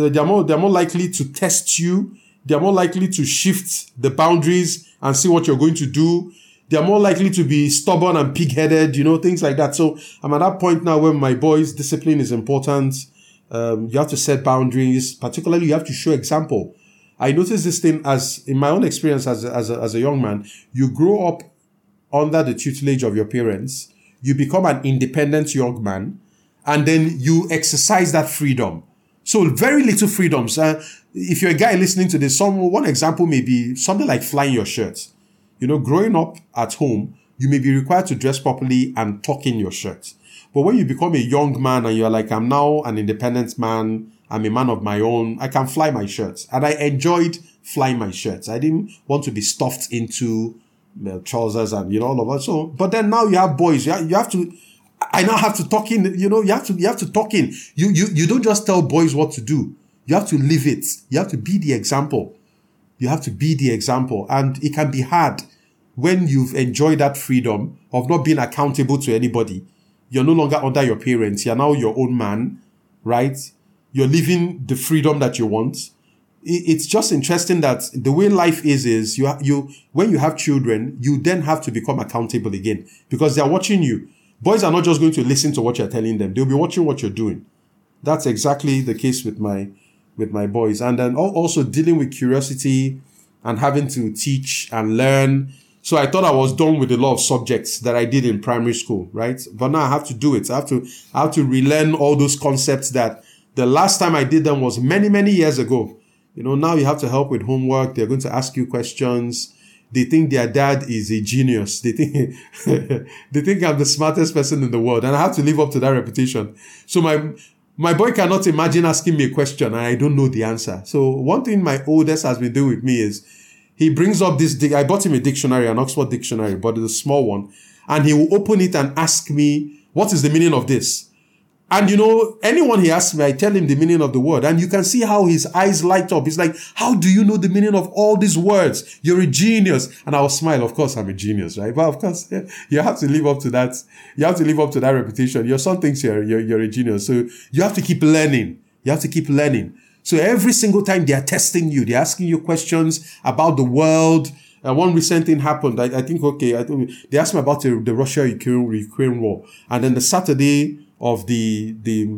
more likely to test you. They are more likely to shift the boundaries and see what you're going to do. They are more likely to be stubborn and pig-headed, things like that. So I'm at that point now where my boys, discipline is important. You have to set boundaries. Particularly, you have to show example. I noticed this thing as in my own experience as a young man. You grow up under the tutelage of your parents. You become an independent young man, and then you exercise that freedom. So very little freedoms. If you're a guy listening to this, one example may be something like flying your shirt. Growing up at home, you may be required to dress properly and tuck in your shirt. But when you become a young man and you're like, I'm now an independent man, I'm a man of my own, I can fly my shirts. And I enjoyed flying my shirts. I didn't want to be stuffed into trousers and, all of that. So, but then now you have boys, you have to, I now have to talk in, you have to talk in. You don't just tell boys what to do. You have to live it. You have to be the example. You have to be the example. And it can be hard when you've enjoyed that freedom of not being accountable to anybody. You're no longer under your parents. You're now your own man, right? You're living the freedom that you want. It's just interesting that the way life is you when you have children, you then have to become accountable again, because they're watching you. Boys are not just going to listen to what you're telling them. They'll be watching what you're doing. That's exactly the case with my boys. And then also dealing with curiosity and having to teach and learn. So I thought I was done with a lot of subjects that I did in primary school, right? But now I have to do it. I have to relearn all those concepts that the last time I did them was many, many years ago. Now you have to help with homework. They're going to ask you questions. They think their dad is a genius. They think I'm the smartest person in the world, and I have to live up to that reputation. So my boy cannot imagine asking me a question and I don't know the answer. So one thing my oldest has been doing with me is he brings up this, I bought him a dictionary, an Oxford dictionary, but it's a small one. And he will open it and ask me, what is the meaning of this? And anyone he asks me, I tell him the meaning of the word. And you can see how his eyes light up. He's like, how do you know the meaning of all these words? You're a genius. And I'll smile. Of course, I'm a genius, right? But of course, you have to live up to that. You have to live up to that reputation. Your son thinks you're a genius. So you have to keep learning. You have to keep learning. So every single time they are testing you, they're asking you questions about the world. One recent thing happened. I think they asked me about the Russia-Ukraine war. And then the Saturday of the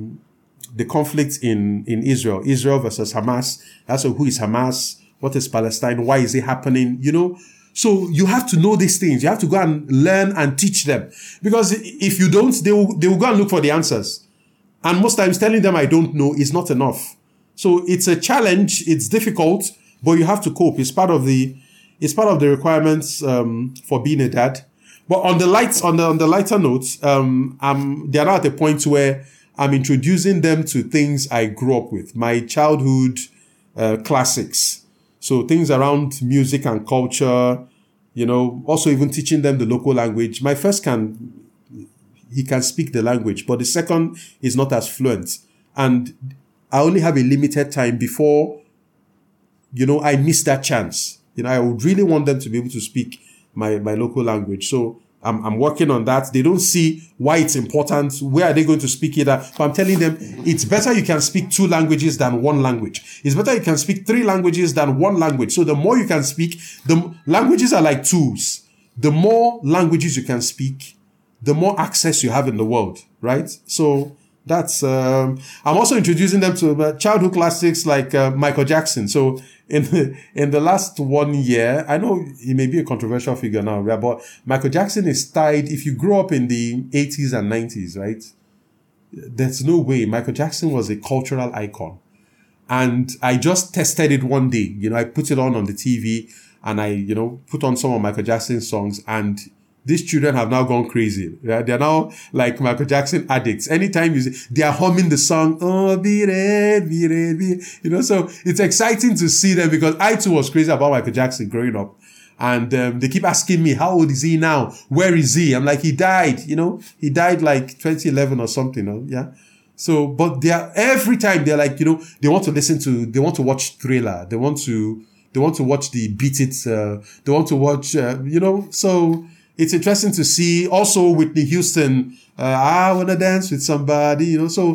conflict in Israel versus Hamas. Also, who is Hamas? What is Palestine? Why is it happening? So you have to know these things. You have to go and learn and teach them. Because if you don't, they will go and look for the answers. And most times telling them I don't know is not enough. So it's a challenge. It's difficult, but you have to cope. It's part of the requirements for being a dad. But on the lighter note, they're now at a point where I'm introducing them to things I grew up with, my childhood classics. So things around music and culture, Also even teaching them the local language. My first he can speak the language, but the second is not as fluent. And I only have a limited time before, I miss that chance. I would really want them to be able to speak my local language. So I'm working on that. They don't see why it's important. Where are they going to speak it at? But I'm telling them it's better you can speak 2 languages than 1 language. It's better you can speak 3 languages than 1 language. So the more you can speak, the languages are like tools. The more languages you can speak, the more access you have in the world, right? So that's, I'm also introducing them to childhood classics like Michael Jackson. So in the last 1 year, I know he may be a controversial figure now, but Michael Jackson is tied, if you grew up in the 80s and 90s, right? There's no way. Michael Jackson was a cultural icon. And I just tested it one day. I put it on the TV and I, put on some of Michael Jackson's songs, and these children have now gone crazy. Right? They're now like Michael Jackson addicts. Anytime they are humming the song, oh, be red, be red, be, so it's exciting to see them, because I too was crazy about Michael Jackson growing up. And they keep asking me, how old is he now? Where is he? I'm like, he died, he died like 2011 or something. Yeah. So, but every time they're like, they want to they want to watch Thriller. They want to watch the Beat It. They want to watch, so it's interesting to see also Whitney Houston. I want to dance with somebody, so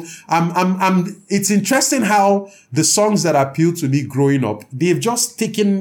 it's interesting how the songs that appeal to me growing up, they've just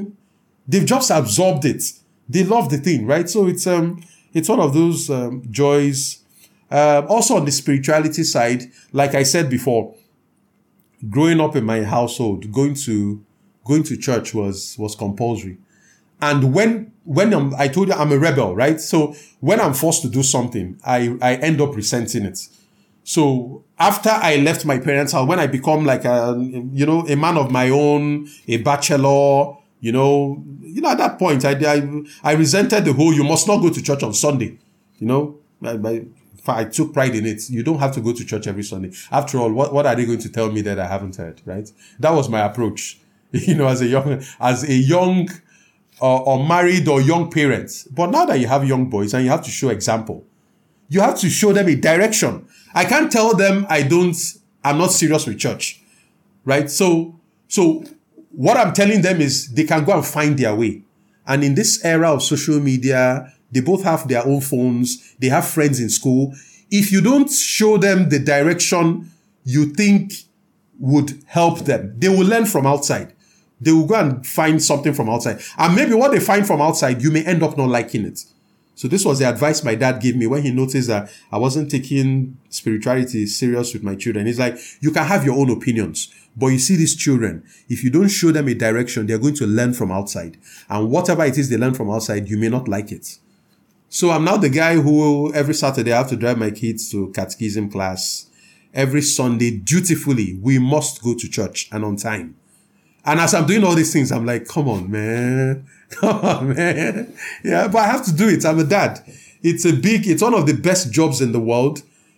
absorbed it. They love the thing, right? So it's one of those, joys. Also on the spirituality side, like I said before, growing up in my household, going to church was compulsory. And when I told you I'm a rebel, right? So when I'm forced to do something, I end up resenting it. So after I left my parents' house, when I become like a man of my own, a bachelor, at that point, I resented the whole, you must not go to church on Sunday. I took pride in it. You don't have to go to church every Sunday. After all, what are they going to tell me that I haven't heard, right? That was my approach, as a young or married or young parent. But now that you have young boys and you have to show example, you have to show them a direction. I can't tell them I'm not serious with church, right? So what I'm telling them is they can go and find their way. And in this era of social media, they both have their own phones. They have friends in school. If you don't show them the direction you think would help them, they will learn from outside. They will go and find something from outside. And maybe what they find from outside, you may end up not liking it. So this was the advice my dad gave me when he noticed that I wasn't taking spirituality serious with my children. He's like, you can have your own opinions, but you see these children, if you don't show them a direction, they're going to learn from outside. And whatever it is they learn from outside, you may not like it. So I'm now the guy who every Saturday I have to drive my kids to catechism class. Every Sunday, dutifully, we must go to church and on time. And as I'm doing all these things, I'm like, come on, man. Come on, man. Yeah, but I have to do it. I'm a dad. It's one of the best jobs in the world.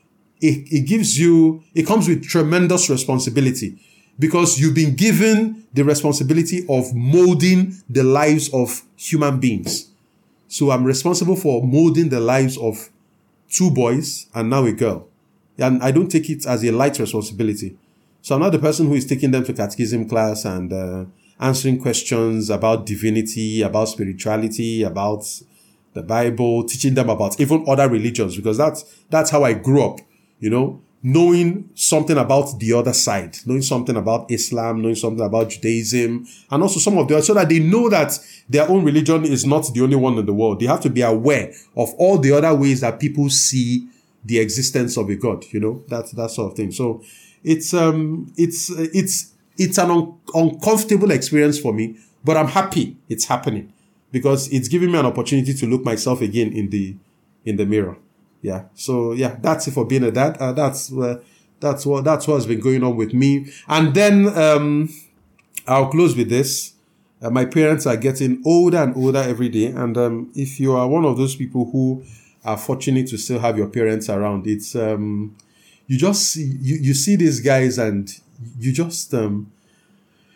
It comes with tremendous responsibility, because you've been given the responsibility of molding the lives of human beings. So I'm responsible for molding the lives of 2 boys and now a girl. And I don't take it as a light responsibility. So I'm not the person who is taking them to catechism class and answering questions about divinity, about spirituality, about the Bible, teaching them about even other religions, because that's how I grew up, knowing something about the other side, knowing something about Islam, knowing something about Judaism, and also some of the others, so that they know that their own religion is not the only one in the world. They have to be aware of all the other ways that people see the existence of a God, that sort of thing. So it's an uncomfortable experience for me, but I'm happy it's happening, because it's giving me an opportunity to look myself again in the mirror. Yeah. So yeah, that's it for being a dad. That's what's been going on with me. And then I'll close with this. My parents are getting older and older every day, and if you are one of those people who are fortunate to still have your parents around, it's you just see, you see these guys, and you just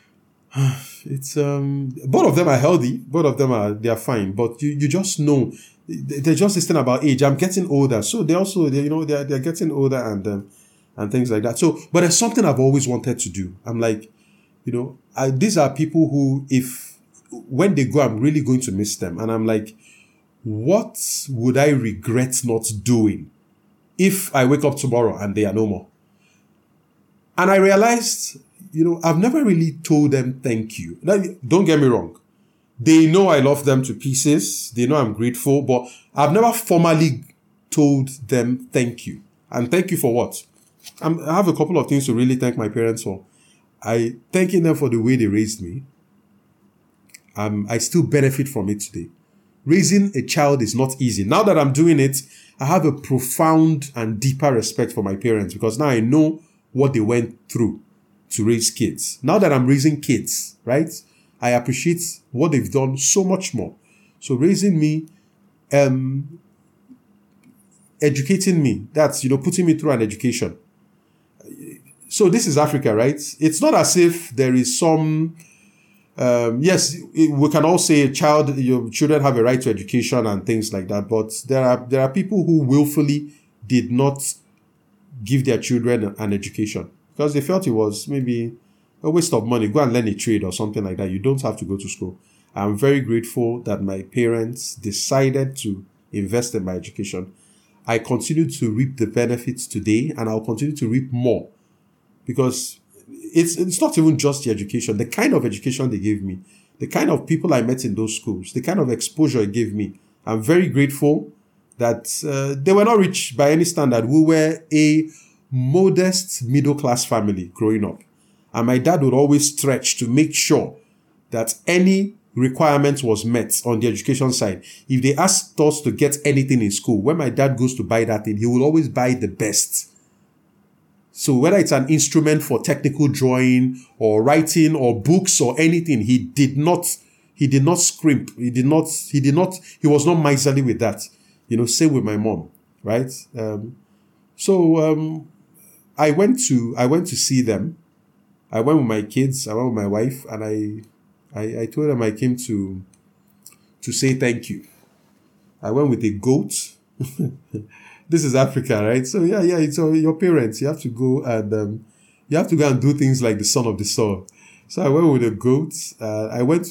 It's both of them are healthy. Both of them they are fine. But you just know they're just this thing about age. I'm getting older, so they're getting older and things like that. So, but there's something I've always wanted to do. I'm like, these are people who, if when they go, I'm really going to miss them. And I'm like, what would I regret not doing if I wake up tomorrow and they are no more? And I realized, I've never really told them thank you. Now, don't get me wrong. They know I love them to pieces. They know I'm grateful, but I've never formally told them thank you. And thank you for what? I have a couple of things to really thank my parents for. I thanking them for the way they raised me. I still benefit from it today. Raising a child is not easy. Now that I'm doing it, I have a profound and deeper respect for my parents because now I know what they went through to raise kids. Now that I'm raising kids, right, I appreciate what they've done so much more. So raising me, educating me, that's, putting me through an education. So this is Africa, right? It's not as if there is some, yes, we can all say your children have a right to education and things like that. But there are people who willfully did not give their children an education because they felt it was maybe a waste of money. Go and learn a trade or something like that. You don't have to go to school. I'm very grateful that my parents decided to invest in my education. I continue to reap the benefits today, and I'll continue to reap more because it's not even just the education, the kind of education they gave me, the kind of people I met in those schools, the kind of exposure it gave me. I'm very grateful that they were not rich by any standard. We were a modest middle-class family growing up. And my dad would always stretch to make sure that any requirement was met on the education side. If they asked us to get anything in school, when my dad goes to buy that thing, he will always buy the best. So whether it's an instrument for technical drawing or writing or books or anything, he did not scrimp. He was not miserly with that. Same with my mom, right? I went to see them. I went with my kids, I went with my wife, and I told them I came to say thank you. I went with a goat. This is Africa, right? So yeah, it's your parents. You have to go and do things like the son of the soil. So I went with a goat. I went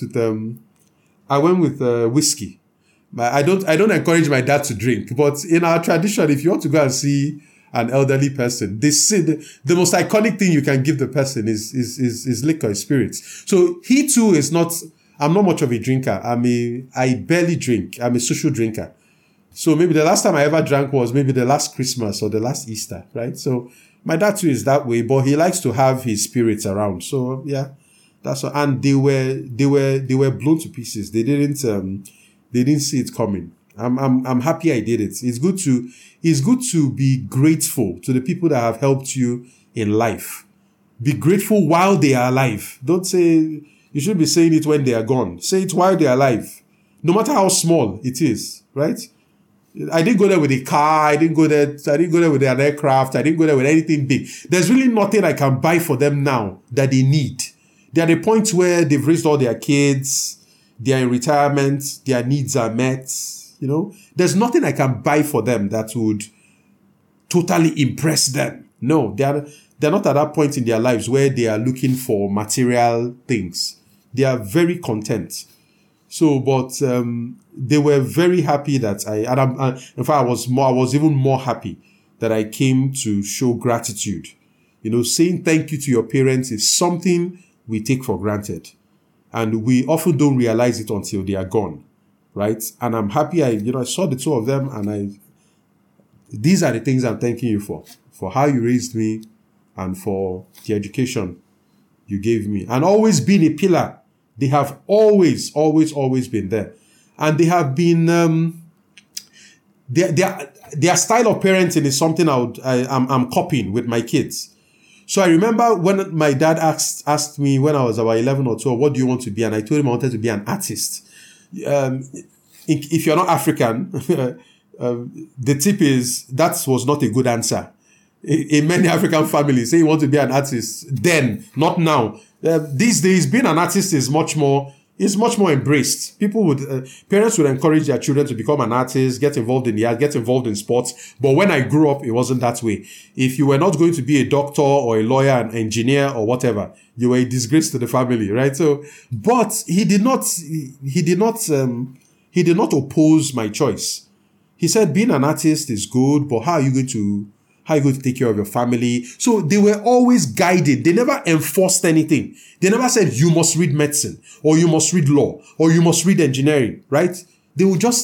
with whiskey. I don't encourage my dad to drink, but in our tradition, if you want to go and see an elderly person, they say the most iconic thing you can give the person is liquor, spirits. So he too is not. I'm not much of a drinker. I barely drink. I'm a social drinker. So maybe the last time I ever drank was maybe the last Christmas or the last Easter, right? So my dad too is that way, but he likes to have his spirits around. So yeah, that's what, and they were blown to pieces. They didn't see it coming. I'm happy I did it. It's good to be grateful to the people that have helped you in life. Be grateful while they are alive. Don't say, you should be saying it when they are gone. Say it while they are alive. No matter how small it is, right? I didn't go there with a car. I didn't go there with an aircraft. I didn't go there with anything big. There's really nothing I can buy for them now that they need. They're at a point where they've raised all their kids. They're in retirement. Their needs are met. There's nothing I can buy for them that would totally impress them. No, they're not at that point in their lives where they are looking for material things. They are very content. So, but they were very happy that in fact, I was even more happy that I came to show gratitude. Saying thank you to your parents is something we take for granted, and we often don't realize it until they are gone, right? And I'm happy I saw the two of them, and these are the things I'm thanking you for how you raised me, and for the education you gave me, and always being a pillar. They have always been there. And they have been, their style of parenting is something I'm copying with my kids. So I remember when my dad asked me when I was about 11 or 12, what do you want to be? And I told him I wanted to be an artist. If you're not African, the tip is that was not a good answer. In many African families, say you want to be an artist, then, not now. These days, being an artist is much more embraced. Parents would encourage their children to become an artist, get involved in the art, get involved in sports. But when I grew up, it wasn't that way. If you were not going to be a doctor or a lawyer, an engineer or whatever, you were a disgrace to the family, right? So, but he did not oppose my choice. He said, being an artist is good, but how are you going to take care of your family? So they were always guided. They never enforced anything. They never said, you must read medicine, or you must read law, or you must read engineering, right? They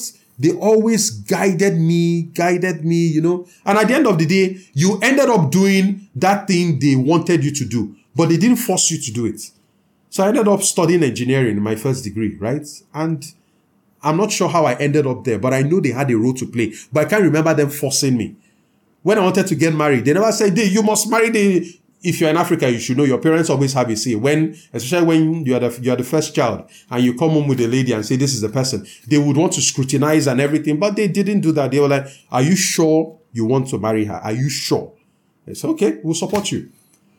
always guided me, you know. And at the end of the day, you ended up doing that thing they wanted you to do, but they didn't force you to do it. So I ended up studying engineering in my first degree, right? And I'm not sure how I ended up there, but I know they had a role to play. But I can't remember them forcing me. When I wanted to get married, they never said, you must marry if you're in Africa, you should know your parents always have a say. Especially when you are the first child and you come home with a lady and say, this is the person, they would want to scrutinize and everything, but they didn't do that. They were like, are you sure you want to marry her? Are you sure? I said, okay, we'll support you.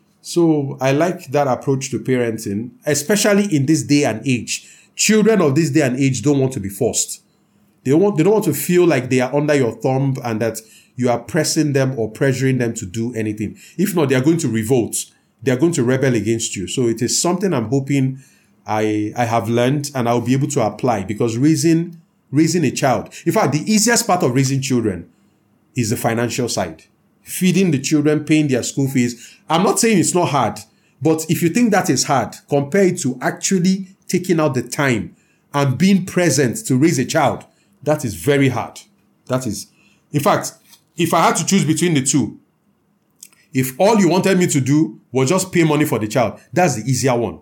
So I like that approach to parenting, especially in this day and age. Children of this day and age don't want to be forced. They don't want to feel like they are under your thumb and that you are pressing them or pressuring them to do anything. If not, they are going to revolt. They are going to rebel against you. So it is something I'm hoping I have learned and I'll be able to apply, because raising a child. In fact, the easiest part of raising children is the financial side. Feeding the children, paying their school fees. I'm not saying it's not hard, but if you think that is hard, compare it to actually taking out the time and being present to raise a child. That is very hard. In fact, if I had to choose between the two, if all you wanted me to do was just pay money for the child, that's the easier one.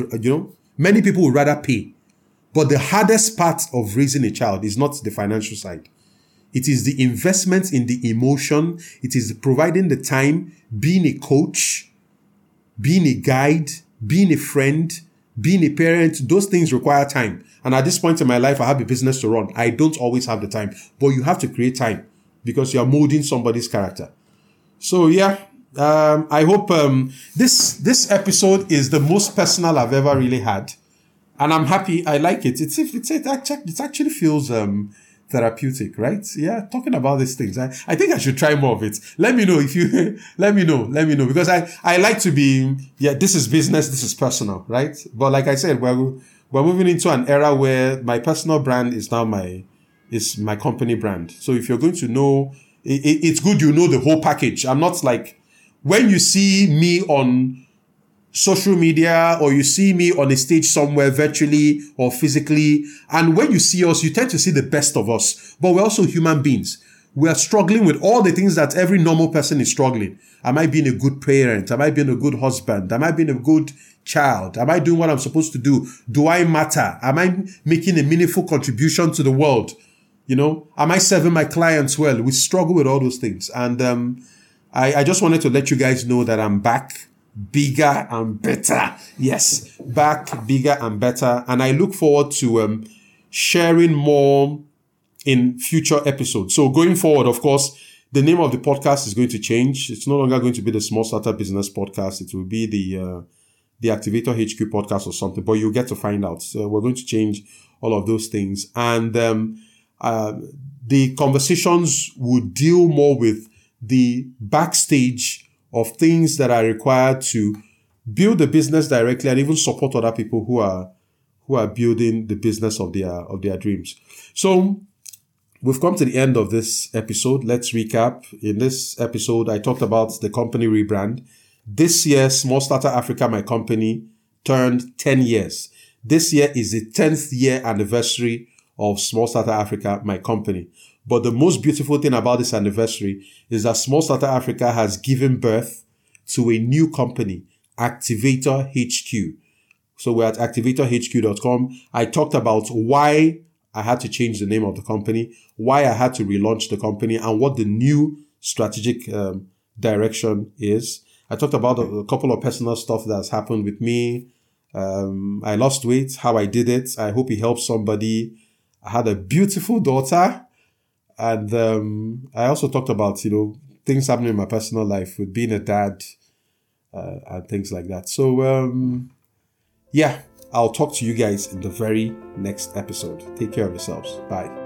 Many people would rather pay. But the hardest part of raising a child is not the financial side. It is the investment in the emotion. It is providing the time, being a coach, being a guide, being a friend, being a parent. Those things require time. And at this point in my life, I have a business to run. I don't always have the time, but you have to create time because you're molding somebody's character. So yeah, I hope this episode is the most personal I've ever really had. And I'm happy. I like it. It actually feels therapeutic, right? Yeah, talking about these things. I think I should try more of it. Let me know if you, let me know. Because I like to be, this is business, this is personal, right? But like I said, we're moving into an era where my personal brand is now my company brand. So if you're going to know, it's good you know the whole package. I'm not like, when you see me on social media or you see me on a stage somewhere virtually or physically, and when you see us, you tend to see the best of us. But we're also human beings. We are struggling with all the things that every normal person is struggling. Am I being a good parent? Am I being a good husband? Am I being a good child? Am I doing what I'm supposed to do? Do I matter? Am I making a meaningful contribution to the world? Am I serving my clients well? We struggle with all those things. And I just wanted to let you guys know that I'm back, bigger and better. Yes, back, bigger and better. And I look forward to sharing more in future episodes. So going forward, of course, the name of the podcast is going to change. It's no longer going to be the Small Startup Business Podcast. It will be the Activator HQ podcast or something, but you'll get to find out. So we're going to change all of those things. And the conversations would deal more with the backstage of things that are required to build the business directly and even support other people who are building the business of their dreams. So we've come to the end of this episode. Let's recap. In this episode, I talked about the company rebrand. This year, Small Starter Africa, my company, turned 10 years. This year is the 10th year anniversary of Small Starter Africa, my company. But the most beautiful thing about this anniversary is that Small Starter Africa has given birth to a new company, Activator HQ. So we're at activatorhq.com. I talked about why I had to change the name of the company, why I had to relaunch the company, and what the new strategic direction is. I talked about a couple of personal stuff that's happened with me. I lost weight, how I did it. I hope it helps somebody. I had a beautiful daughter. And I also talked about, things happening in my personal life with being a dad and things like that. So yeah, I'll talk to you guys in the very next episode. Take care of yourselves. Bye.